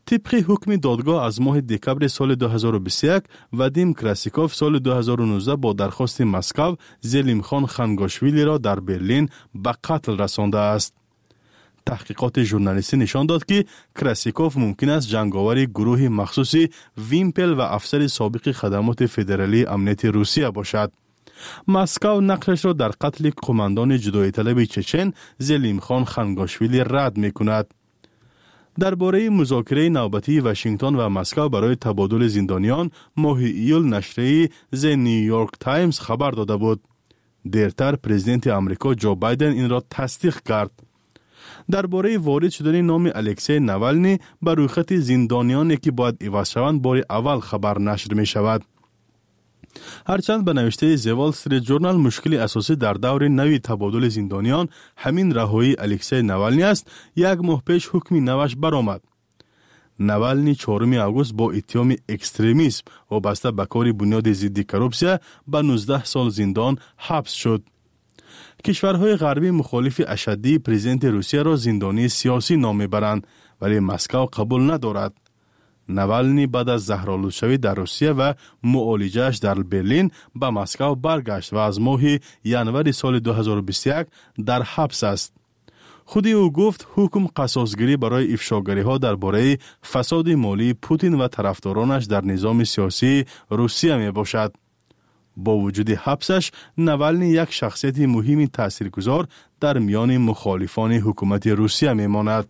طبق حکم دادگاه از ماه دکبر سال دو هزار و بیست و یک وادیم کراسیکوف سال دو هزار و نوزده با درخواست مسکو زلیم خان خانگاشویلی را در برلین به قتل رسانده است. تحقیقات ژورنالیستی نشان داد که کراسیکوف ممکن است جنگاور گروه مخصوصی ویمپل و افسر سابق خدمات فدرالی امنیت روسیه باشد. مسکو نقشش را در قتل قماندان جدایی طلب چچن زلیم خان خانگاشویلی رد می کند. درباره مذاکره نوبتی واشنگتن و مسکو برای تبادل زندانیان ماه ایول نشریه The New York Times خبر داده بود. دیرتر پرزیدنت آمریکا جو بایدن این را تصدیق کرد. درباره وارد شدن نام الکسی نوالنی بر روی خط زندانیانی که باید عوض شوند بار اول خبر نشر می شود. هرچند به نوشته زوال استریت جورنال مشکل اساسی در دور نوی تبادل زندانیان همین رهایی الکسی نوالنی است، یک ماه پیش حکم نوش برآمد. نوالنی چهارم آگوست با اتهام اکستریمیسم وابسته به کار بنیاد ضد کروپسیا به نوزده سال زندان حبس شد. کشورهای غربی مخالف اشدی پرزیدنت روسیه را زندانی سیاسی نام میبرند ولی مسکو قبول ندارد. نوالنی بعد از زهرآلودشوی در روسیه و معالجه‌اش در برلین به مسکو برگشت و از ماه ژانویه سال دو هزار و بیست و یک در حبس است. خود او گفت حکم قصاصگیری برای افشاگری ها درباره فساد مالی پوتین و طرفدارانش در نظام سیاسی روسیه می باشد. با وجود حبسش نوالنی یک شخصیت مهمی تاثیرگذار در میان مخالفان حکومت روسیه می ماند.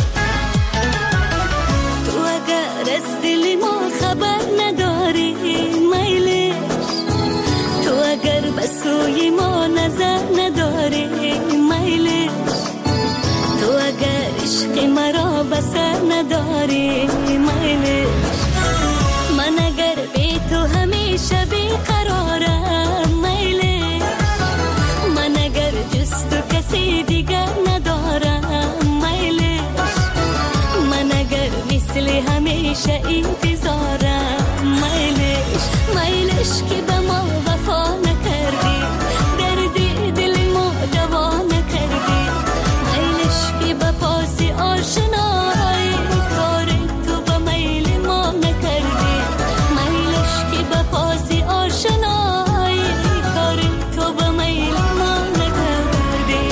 خبر نداری میلش تو اگر بسوی ما نظر نداری میلش تو اگر عشق مرا بسر نداری میلش من اگر بی تو همیشه بیقرارم میلش من اگر جز تو کسی دیگر ندارم میلش من اگر مثل همیشه انتظارم میلش میلش که به ما وفا نکردی دردی دل ما دوا نکردی میلش که به پاس آشنایی کار تو به میل ما نکردی میلش که به پاس آشنایی کار تو به میل ما نکردی.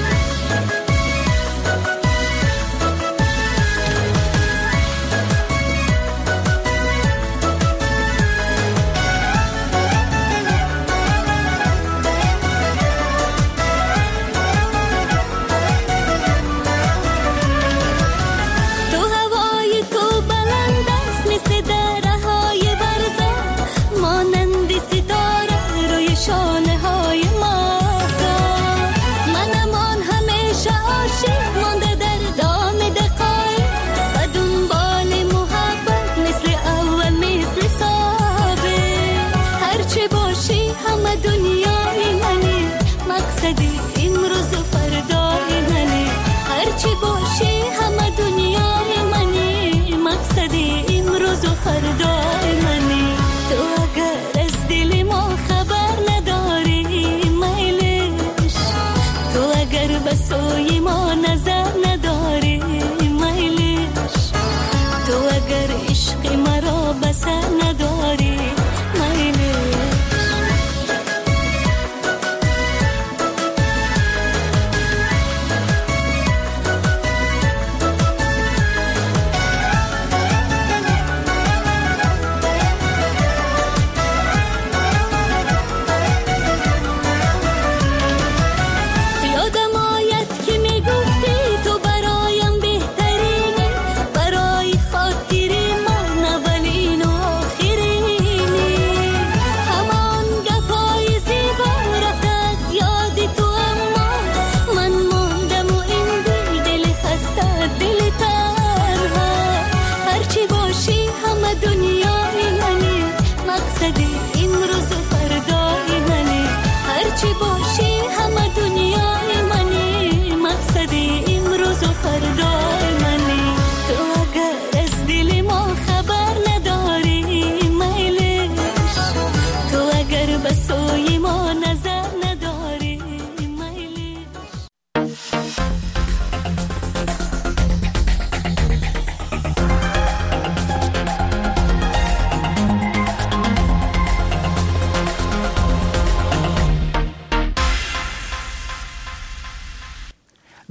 بسوی ما نظر نداری میلش تو اگر عشق مرا بسر نداری میلش.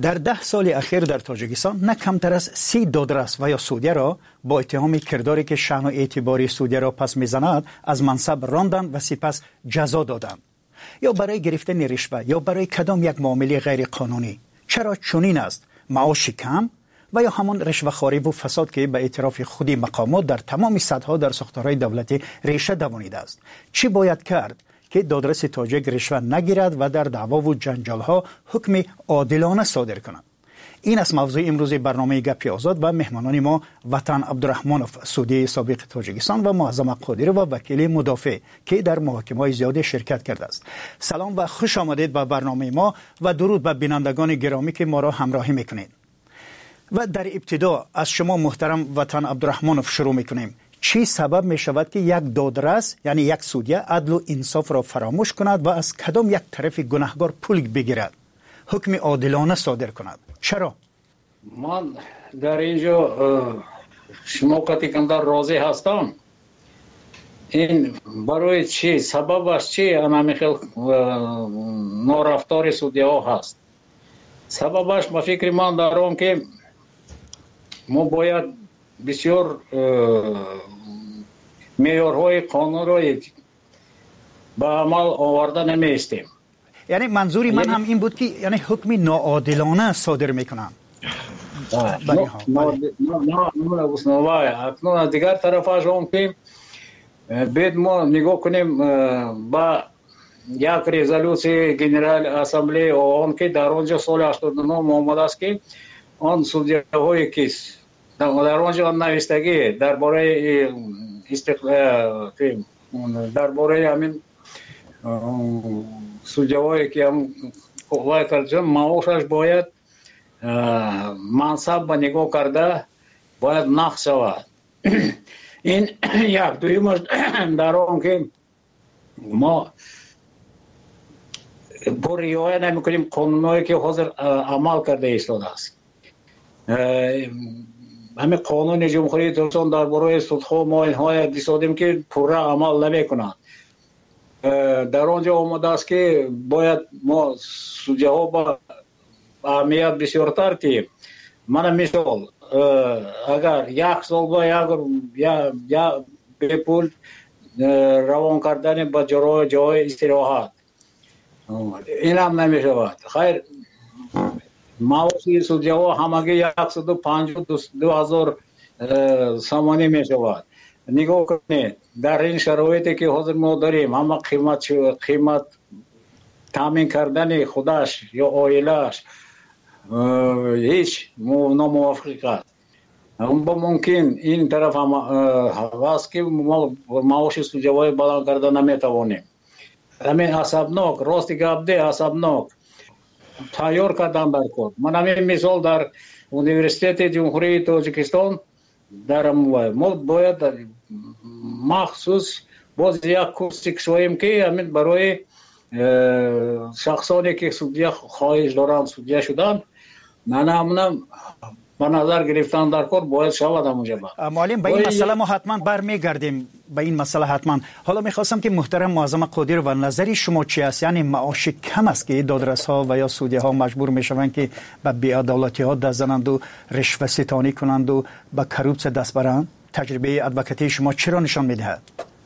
در ده سال اخیر در تاجیکستان نه کمتر از سی دادرس و یا سودیه را با اتهام کرداری که شأن و اعتباری سودیه را پس میزند از منصب راندند و سپس جزا دادند، یا برای گرفتن رشوه یا برای کدام یک معامله غیر قانونی. چرا چنین است؟ معاش کم و یا همون رشوه‌خواری و فساد که به اعتراف خودی مقامات در تمام سطح‌ها در ساختارهای دولتی ریشه دوانیده است. چی باید کرد که دادرس تاجیک رشوه نگیرد و در دعوا و جنجال‌ها حکم عادلانه صادر کند؟ این است موضوع امروز برنامه گپی آزاد و مهمانان ما وطن عبدالرحمانوف، سودی سابق تاجیکستان و معظم قادری و وکیل مدافع که در محاکمه‌های زیاد شرکت کرده است. سلام و خوش آمدید به برنامه ما و درود به بینندگان گرامی که ما را همراهی میکنید. و در ابتدا از شما محترم وطن عبدالرحمانوف شروع میکنیم. چی سبب می شود که یک دادرس یعنی یک سودیه عدل و انصاف را فراموش کند و از کدام یک طرف گناهکار پول بگیرد، حکم عادلانه صادر کند؟ چرا؟ من در اینجا شما کتیکندر راضی هستم. این برای چی؟ سببش چی؟ انا خیلی نارفتار سودیه ها هست. سببش به فکر من دارم که ما باید بسیار معیارهای قانون را به عمل آورده نمیستیم. یعنی منظوری من هم این بود که یعنی حکم ناعادلانه صادر میکنم. نه نه نه اکنون دیگر طرفش هم که باید ما نگاه کنیم با یک رزولوسی جنرال اسمبلی آن که در آنجا سال هشتاد و نه آمده است که آن سودیه های کیس در آنجا نوشتگی درباره استقلال درباره همین سودیه هایی که هم قوای کردن معاشش باید منصب به نگاه کرده باید نقص شود. این یک دویمش در آن که ما با رعایت نمیکنیم قانونایی که حاضر عمل کرده ایستاده است. همین قانون جمهوری ترکستان درباره سودها ما اینها دیدیم که پوره عمل نمیکنند. در آنجا آمده است که باید ما سودیه ها با اهمیت بسیارتر که من مثال اگر یک سال با یا یا به پول روان کردن به جای جای استراحت این هم نمی شود. خیر معاشی سودیه ها همگی صد و پنجاه و دو هزار سامانی می شود. نگاه کنید در این شرایطی که حاضر ما داریم همه قیمت قیمت تامین کردن خودش یا عائله‌اش هیچ ناموافق است. اون با ممکن این طرف هم هست که ما معاش سودیه های بلند کرده نمیتوانیم. همین عصبناک راستی گفته عصبناک تیار کردن در کار. من همین مثال در اونیورسیتت جمهوری تاجیکستان در ما باید مخصوص باز یک کورس کشویم که همین برای شخصانی که سودیه خواهش دارند سودیه شدن نه نه به نظر گرفتن در کار باید شود اونجا. معلم به این مسئله ما حتما برمیگردیم به این مسئله حتما. حالا میخواستم که محترم معظم قادر و نظری شما چی است؟ یعنی معاش کم است که دادرس ها و یا سودیه ها مجبور میشوند که به بی‌عدالتی ها دست زنند و رشوه ستانی کنند و به کروپس دست برند؟ تجربه ادوکاتی شما چرا نشان میدهد؟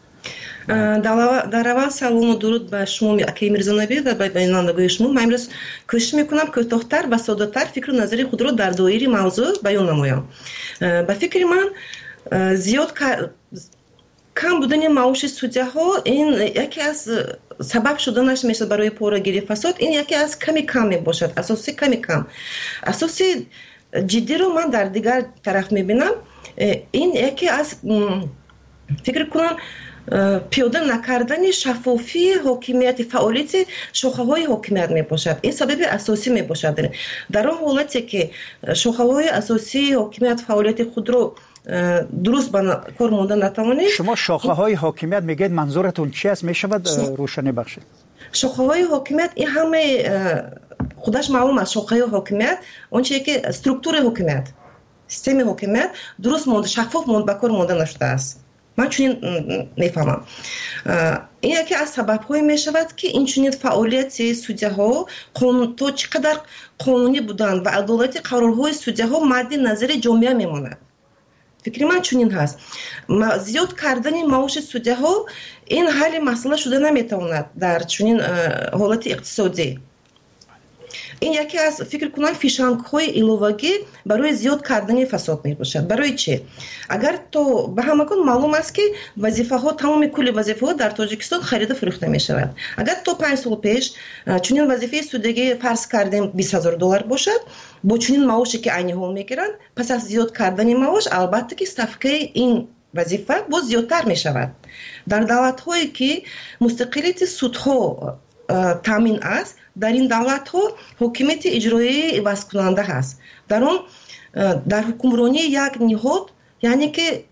در اول سلام و درود به شما اکی میرزانبی و به بینندگان شما. من امروز کوشش میکنم کوتاه‌تر و ساده‌تر فکر و نظر خود را در دایره موضوع بیان نمایم. به فکر من زیاد کم بودن معاش سودیه ها این یکی از سبب شدنش میشه برای پورگیری فساد. این یکی از کمی کم میباشد، اساسی کمی کم. اساسی جدی رو من در دیگر طرف میبینم. این یکی از فکر کنم پیاده نکردن شفافی حاکمیت فعالیت شاخه‌های حاکمیت میباشد. این سبب اساسی میباشد. در اون حالتی که شاخه‌های اساسی حاکمیت فعالیت خود رو درست به کار ماندن نتوانید. شما شاخه‌های حاکمیت میگید منظورتون چی است؟ میشود روشنی بخشید؟ شاخه‌های حاکمیت این همه خودش معلوم است. شاخه‌های حاکمیت اون چیزی که استرکتور حاکمیت سیستم حاکمیت درست ماند شفاف ماند به کار مانده نشده است. من چنین میفهمم. این یکی از سبب‌های میشود که این چنین فعالیت سودی‌ها تو چقدر قانونی بودن و عدالت قرارهای سودی‌ها مد نظر جامعه میماند. فکر من چنین هست. زیاد کردن معاش سودی‌ها این حل مسئله شده نمیتواند در چنین حالت اقتصادی. این یکی از فکر کنم فیشنگ‌های ایلوواگی برای زیاد کردن فساد میباشد. برای چه؟ اگر تو به همگان معلوم است که وظیفه ها تمام کل وظیفه ها در تاجیکستان خرید فروخته می شود. اگر تو پنج سال پیش چنین وظیفه سودگی فرض کردیم بیست هزار دلار باشد، با چنین معاشی که عینی ها میگیرند، پس از زیاد کردن معاش البته که صفقه این وظیفه باز زیادتر می شود. در دولت هایی که مستقلیت سودها تامین است، در این دولت ها حکومت اجرایی عوض کننده هست. در اون در حکمرانی یک نهاد، یعنی که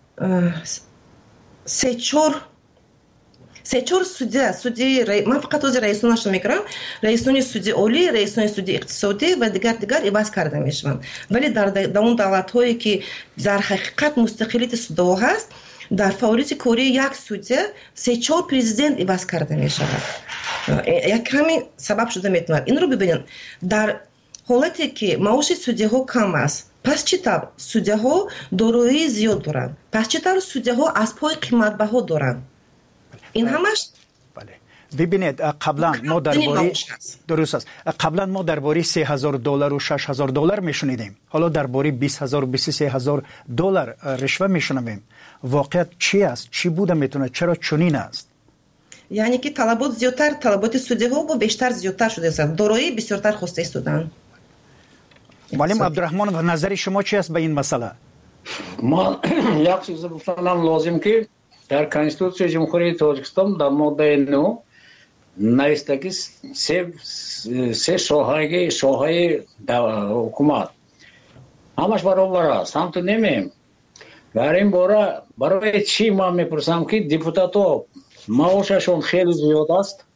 سه چهار سه چهار سودی سودی من فقط از رئیسانش میگم، رئیسان سودی عالی، رئیسان سودی اقتصادی و دیگر دیگر عوض کرده میشوند. ولی در در اون دولت هایی که در حقیقت مستقلیت سودها هست، در فعالیت کاری یک سودی سه چهار پرزیدنت عوض کرده میشود. یک کمی سبب شده میتونه. این رو ببینید، در حالتی که معاش سودی ها کم است، پس چطور سودی ها دارایی زیاد دارند؟ پس چطور سودی ها از پای قیمت بها دارند؟ این همش ببینید قبلا ما درباره درست است قبلا ما درباره سه هزار دلار و شش هزار دلار میشنیدیم، حالا درباره بیست هزار و بیست و سه هزار دلار رشوه میشنویم. واقعیت چی است؟ چی بوده میتونه؟ چرا چنین است؟ یعنی که طلبات زیادتر، طلبات سودی ها با بیشتر زیادتر شده است، دارایی بسیارتر خواسته استودن. معلم عبدالرحمن و نظر شما چی است به این مسئله؟ ما یک چیز بفرمایم لازم که در کنستیتوسیون جمهوری تاجیکستان در ماده نه نوشته که سه سه شاخه شاخه حکومت همش برابر است. هم تو نمیم در این باره برای چی ما میپرسم که دیپوتاتو معاششون خیلی زیاد است؟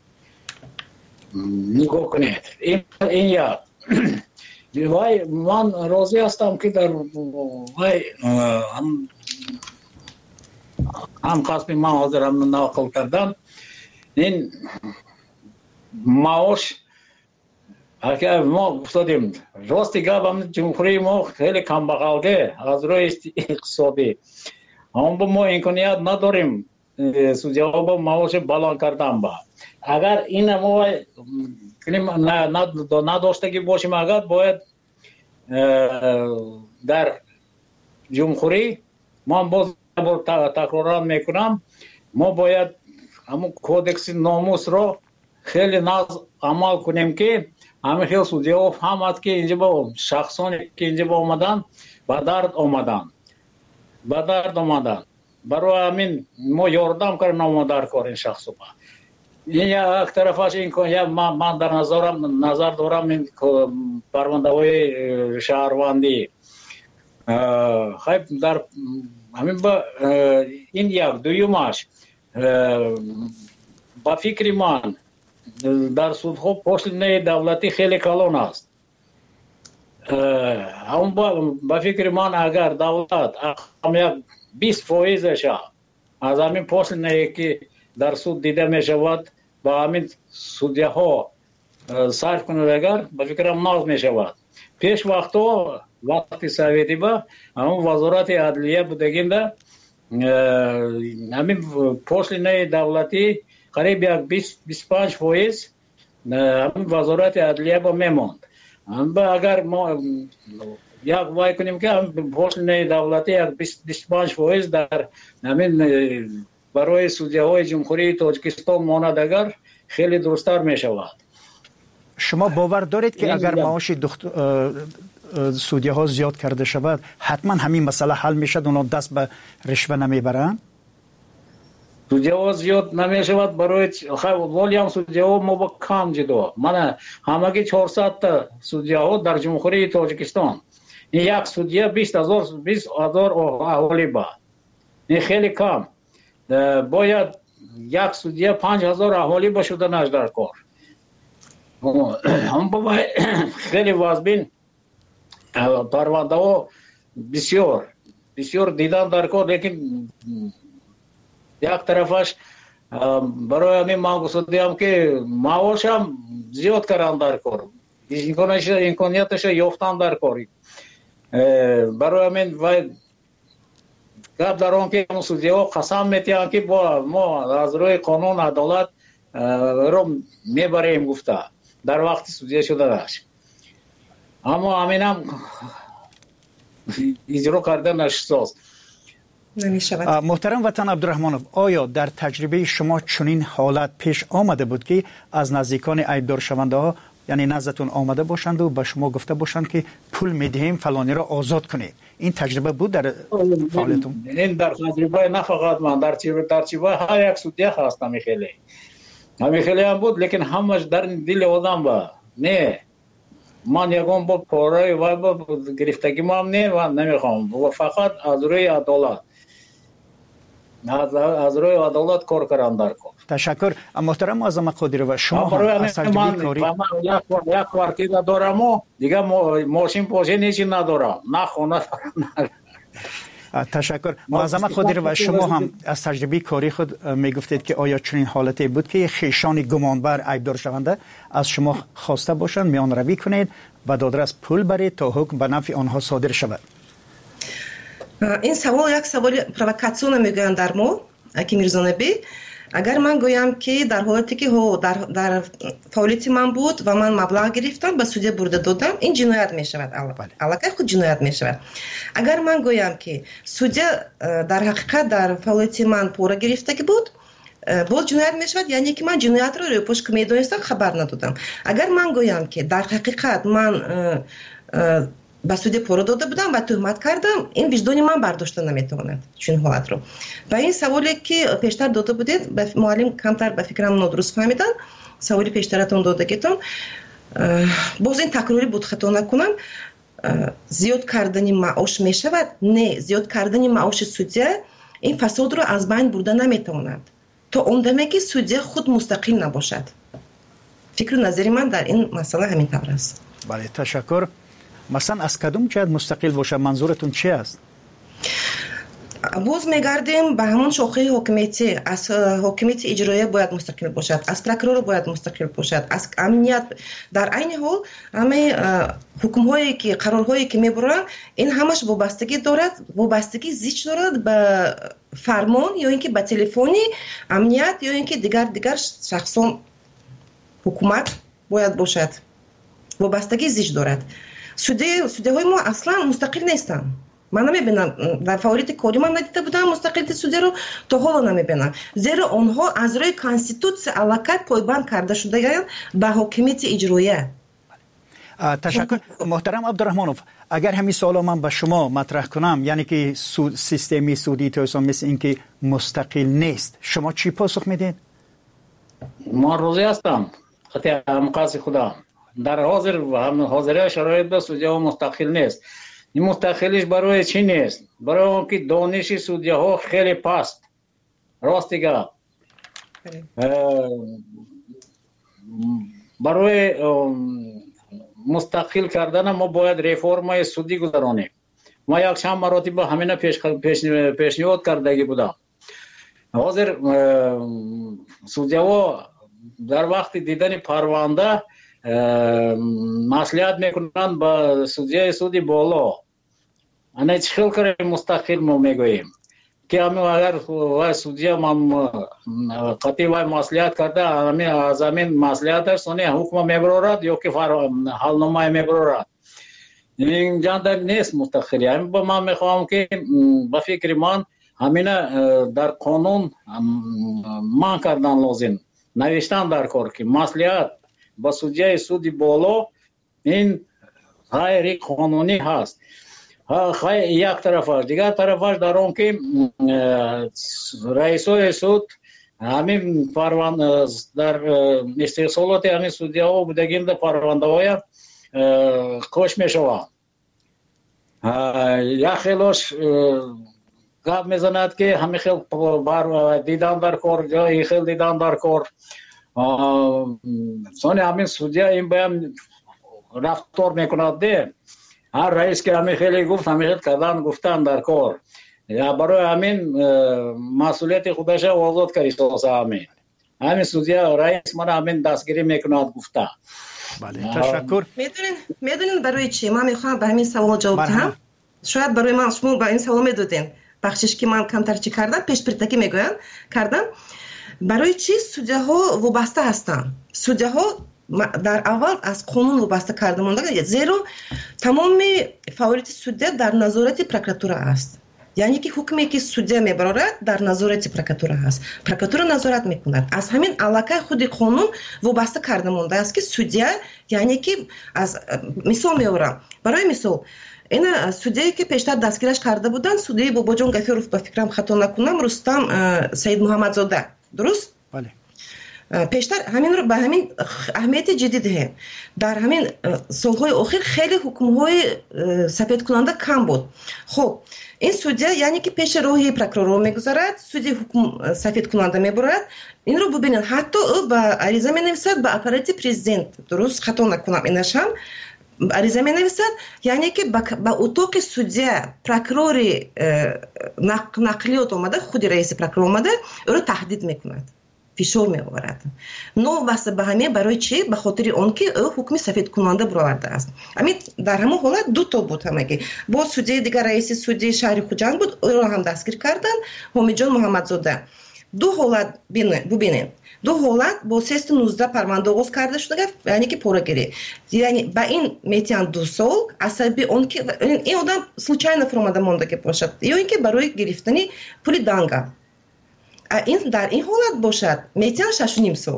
نگاه کنید. این این یا وای من راضی هستم که در وای هم هم قسمی من حاضرم نقل کردم این معاش اگر ما گفتیم راستی گفتم جمهوری ما خیلی کم بغلده از روی اقتصادی، هم با ما امکانیت نداریم سودی‌ها با معاش بالا کردن. با اگر این ما نداشتگی باشیم، اگر باید در جمهوری ما باز تکرار میکنم ما باید همون کودکس ناموس رو خیلی ناز عمل کنیم که همه خیلی سودی‌ها فهمد که اینجا با شخصانی که اینجا با آمدن با درد آمدن با درد آمدن برای همین ما یاردم کردیم ما در کار این شخص با این یک طرفش این که من در نظرم نظر دارم این پرونده های شهروندی خیلی در همین با این یک دویمش با فکر من در سودها پشتینه دولتی خیلی کلان است. هم با, با فکر من اگر دولت هم یک بیست فایزش از همین پشتینه که در سود دیده می شود با همین سودیه ها صرف کنند، اگر با فکرم ناز می شود. پیش وقتا وقتی سویتی با همون وزارت عدلیه بودگینده همین پشتینه دولتی قریب یک بیست بیست و پنج فایز همین وزارت عدلیه با میماند. اگر ما یک وای کنیم که پشتینه دولتی یک بیست بیست و پنج فایز در همین برای سودیه های جمهوری تاجیکستان ماند، اگر خیلی درستر می شود. شما باور دارید که اگر معاش سودیه ها زیاد کرده شود حتما همین مسئله حل می شد، اونا دست به رشوه نمی برند؟ سودیه ها زیاد نمی شود برای ولی هم سودیه ها ما با کم جدا من همگی چهارصد تا سودیه ها در جمهوری تاجیکستان، این یک سودیه بیست هزار بیست هزار اهالی با این خیلی کم. باید یک سودیه پنج هزار اهالی با شدنش در کار. هم باید خیلی وازبین پرونده ها بسیار بسیار دیدن در کار، لیکن یک طرفش برای همین من گفتم که معاشم زیاد کردن در کار امکانیتش یافتن در کاری برای همین و گپ در آن که سودیا قسم میتیان که با ما از روی قانون عدالت رو میبریم گفته در وقت سودیا شده داشت اما همین هم اجرا کردن نشست. محترم وطن عبدالرحمنوف، آیا در تجربه شما چنین حالت پیش آمده بود که از نزدیکان عیبدار شونده ها یعنی نزدتون آمده باشند و به شما گفته باشند که پول میدهیم فلانی را آزاد کنید؟ این تجربه بود در فعالیتون؟ این در تجربه نه فقط من در تجربه هر یک سودیا هست همی خیلی همی خیلی هم بود لیکن همش در دل آدم با نه من یکم با پاره و با گرفتگی ما هم نه و نمیخوام و فقط از روی عدالت از روی عدالت کار کردن در کار. تشکر. محترم معظم قادری و شما هم از تجربه کاری یک کوارتیر دارم و دیگه ماشین پاشه نیچی ندارم نه خونه دارم. تشکر. معظم قادری و شما هم از تجربه کاری خود میگفتید که آیا چنین حالتی بود که خیشان گمانبر عیبدار شونده از شما خواسته باشند میان روی کنید و دادرس پول برید تا حکم به نفع آنها صادر شود؟ این سوال یک سوال پرووکاسیون میگویند در ما اکی میرزانبی. اگر من گویم که در حالتی که در در فعالیت من بود و من مبلغ گرفتم به سودیا برده دادم این جنایت می شود. علاقه خود جنایت می شود. اگر من گویم که سودیا در حقیقت در فعالیت من پوره گرفته بود باز جنایت می شود یعنی که من جنایت رو روی پشت که میدونستم خبر ندادم. اگر من گویم که در حقیقت من با سودیا پوره داده بودم و تهمت کردم این وجدان من برداشته نمیتواند چون حالت رو. و این سوالی که پیشتر داده بودید معلم کمتر به فکرم نادرست فهمیدن سوالی پیشترتون دادگیتون باز این تکراری بود خطا نکنم زیاد کردن معاش میشود نه زیاد کردن معاش سودیا این فساد رو از بین برده نمیتواند تا اون دمی که سودیا خود مستقل نباشد. فکر و نظری من در این مسئله همین طور است. بله تشکر. مثلا از کدوم جهت مستقل باشه منظورتون چی است؟ باز میگردیم به همون شاخه حکومتی از حکومت اجرایی باید مستقل باشد از پروکرور باید مستقل باشد از امنیت در عین حال همه حکم هایی که قرار هایی که میبرن این همش وابستگی دارد وابستگی زیچ دارد به فرمان یا اینکه به تلفنی امنیت یا اینکه دیگر دیگر شخصان حکومت باید باشد وابستگی زیچ دارد. سودی سودی های ما اصلا مستقل نیستن. من نمیبینم در فعالیت کاری من ندیده بودم مستقل سودی رو تا حالا نمیبینم زیرا آنها از روی کانستیتوسیون علاقه پایبند کرده شده به حکومت اجرایی. تشکر. محترم عبدالرحمنوف، اگر همین سوال من به شما مطرح کنم یعنی که سود سیستمی سودی توسعه مثل این که مستقل نیست شما چی پاسخ میدید؟ ما راضی هستم خطی مقاصد خدا در حاضر و هم حاضره شرایط به سودیا مستقل نیست. این مستقلش برای چی نیست؟ برای اون که دانش سودیا ها خیلی پست راست دیگه برای مستقل کردن ما باید ریفورم سودی گذرانیم. ما یک چند مراتب همین پیش پیش پیشنهاد کردگی بودم. حاضر سودیا ها در وقت دیدن پرونده مسئولیت میکنند با سودیا سودی بالا. انا چه خیلی کاری مستقل ما میگوییم که همین اگر وای سودیا ما قطعی وای مسئولیت کرده همین از همین مسئولیتش سونی حکم میبرد یا که حال نمای میبرد این جان نیست مستقلی. همین با من میخوام که با فکر من همین در قانون من کردن لازم نوشتن در کار که مسئولیت با سودیا سودی بالا این غیر قانونی هست. یک طرفش دیگر طرفش در اون که رئیسای سود همین پرونده در استحصالات همین سودیا ها بودگیم در پرونده های کش می شود. یک خیلیش گپ میزند که همین خیلی بر دیدن در کار یا خیلی دیدن در کار سانی همین سودیا این بایم رفتار میکند ده هر رئیس که همین خیلی گفت همین خیلی کردن گفتن در کار برای همین مسئولیت خودش آزاد کردی سازه همین همین سودیا رئیس من همین دستگیری میکند گفته. بله تشکر. میدونین میدونین برای چی من میخوام به همین سوال جواب بدم. شاید برای من شما با این سوال میدادین بخشش که من کمتر چی کردم پیش پرتکی میگویم کردم. برای چی سودیاها وابسته هستند؟ سودیاها در اول از قانون وابسته کرده مونده زیرا تمام فعالیت سودیا در نظارت پروکراتور است. یعنی که حکمی که سودیا میبرد در نظارت پروکراتور است. پروکراتور نظارت میکند. از همین علاقه خود قانون وابسته کرده مونده است که سودیا یعنی که از مثال میورم برای مثال این سودیایی که پیشتر دستگیرش کرده بودن سودی باباجان گفیروف به فکرم خطا نکنم رستم سید محمدزاده درست؟ بله. پیشتر همین رو به همین اهمیت جدید ده در همین سالهای اخیر خیلی حکم‌های سفید کننده کم بود. خب این سودیا یعنی که پیش روی پروکرور میگذارد سودی حکم سفید کننده میبرد این رو ببینید حتی او با عریضه مینویسد به اپارات پرزیدنت درست خطا نکنم اینش هم عریضه مینویسد یعنی که با اتاق سودیا پروکرور نقلیات اومده خود رئیس پروکرور اومده او رو تهدید میکند فشار میآورد. نو واسه به همین برای چی؟ به خاطر اون که او حکم سفید کننده برآورده است. همین در همون حالت دو تا بود همگی. با سودی دیگر رئیس سودی شهر خوجند بود او رو هم دستگیر کردن حامد جان محمدزاده. دو حالت ببینید دو حالت با سیست نوزده پرونده آغاز کرده شده یعنی که پورگیری یعنی با این میتیان دو سال عصبی اون که این آدم случайно فرامده مونده که باشد یا اینکه برای گرفتن پول دانگا این در این حالت باشد میتیان شش و نیم سال.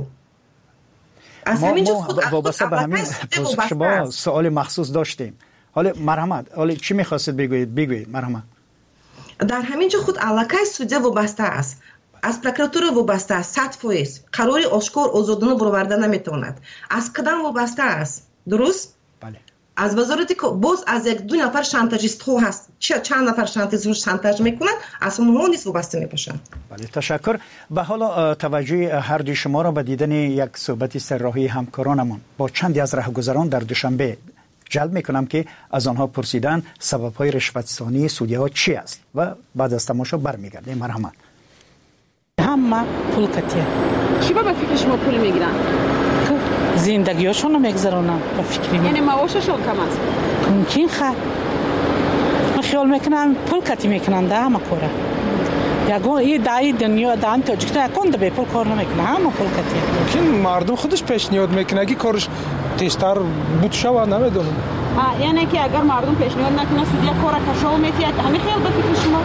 از همینجا خود وابسته به همین شما سوال مخصوص داشتیم. حالا مرحمت حالا چی می‌خواستید بگویید بگویید مرحمت. در همینجا خود علاقه سودیا وابسته است. از پروکراتور وابسته است. صد فیصد قرار آشکار آزادانه برآورده نمیتواند. از کدام وابسته است؟ درست؟ بله. از وزارت باز از یک دو نفر شانتاژیست ها هست. چه چند نفر شانتاژ شانتاژ میکنند؟ از اونها نیست وابسته میباشند. بله تشکر. به حالا توجه هر دوی شما را به دیدن یک صحبت سرراهی همکارانمون با چندی از راهگذران در دوشنبه جلب میکنم که از آنها پرسیدن سبب‌های رشوت‌ستانی سودی‌ها چی است و بعد از تماشا برمیگردیم. مرحمت. همه پول کتیه. چی با فکر شما پول میگیرن؟ زندگیشون رو میگذرونن با فکری من. یعنی معاششون کم است؟ ممکن خواهد. من خیال میکنم پول کتی میکنن ده همه کوره. یکون این دایی دنیا دان تاجیکستان یکون دبی پول کار نمیکنه همه پول کتیه. ممکن مردم خودش پیشنهاد میکنه که کارش تیزتر بود شود نمیدونم. یعنی که اگر مردم پیشنهاد نکنه سودیا کار کشو میتید همین خیال با فکر شما؟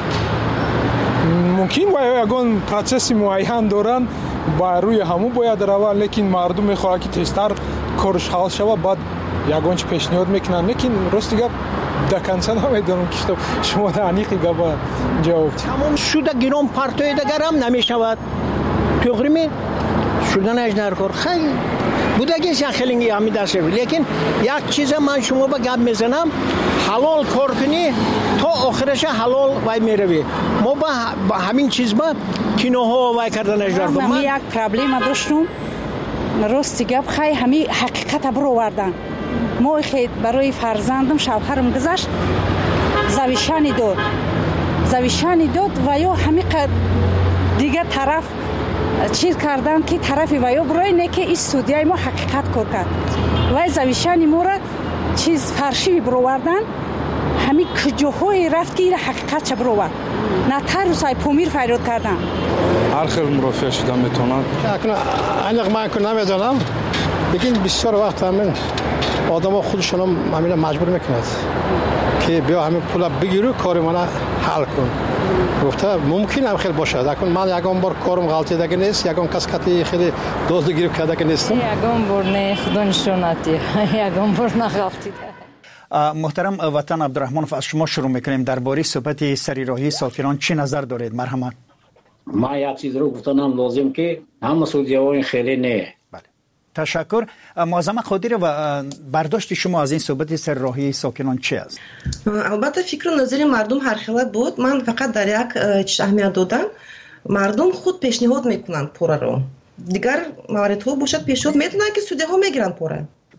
ممکن باید یکون پروسس معین دارن با روی همو باید روان لیکن مردم میخواد که تیزتر کارش حل شود بعد یکون چه پیشنهاد میکنن لیکن راست دیگه دکنسن نمیدونم که شما دانیقی گفت جواب تمام شده گیرم پرتوی دیگر هم نمیشود تقریبا شدن اجنر کار خیلی بوده که خیلی همی دست شد لیکن یک چیز من شما با گپ میزنم حلال کار کنی تا آخرش حلال وای میروی ما با همین چیز با کینوها وای کردن اجنر کار من یک پرابلم داشتم راستی گپ خیلی همی حقیقت برو وردن ما خید برای فرزندم شوهرم گذشت زویشانی داد زویشانی داد و یا همی دیگه طرف چیز کردن که طرفی و یا برای نه که این سودیای ما حقیقت کار کرد و زویشانی ما را چیز فرشی برووردن همی کجاهای رفت که این حقیقت چه بروورد نه تر و سای پومیر فریاد کردن هر خیلی مرافع شدن میتونن اینق من که نمیدونم لیکن بسیار وقت همین آدم ها خودشون همین مجبور میکند که بیا همین پول بگیرو کار من حل کن گفته ممکن هم خیلی باشه اکنون من یکم بار کارم غلطی دیگه نیست یکم کس کتی خیلی دوست گریب کرده که نیستم یکم بار نه خدا نشوناتی یکم بار نغلطی محترم وطن عبدالرحمن از شما شروع میکنیم درباره صحبت سریراهی ساکنان چی نظر دارید مرحمت من یک چیز رو گفتم لازم که همه سودی‌ها خیلی نه تشکر. معظم قادری و برداشت شما از این صحبت سرراهی ساکنان چی است؟ البته فکر و نظر مردم هر خیلی بود. من فقط در یک چیز اهمیت دادم مردم خود پیشنهاد میکنن پوره رو دیگر موارد ها باشد پیشنهاد میدونن که سودی ها میگیرن پوره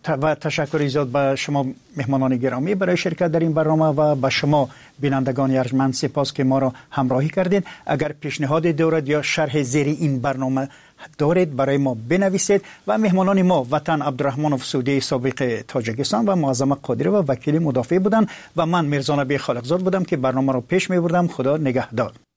و تشکر زیاد به شما مهمانان گرامی برای شرکت در این برنامه و به شما بینندگان ارجمند سپاس که ما را همراهی کردید. اگر پیشنهاد دارید یا شرح زیر این برنامه دارید برای ما بنویسید. و مهمانان ما وطن عبدالرحمن افسودی سابق تاجیکستان و معظم قادری و وکیل مدافع بودند و من میرزا نبی خالقزاد بودم که برنامه را پیش می بردم. خدا نگهدار.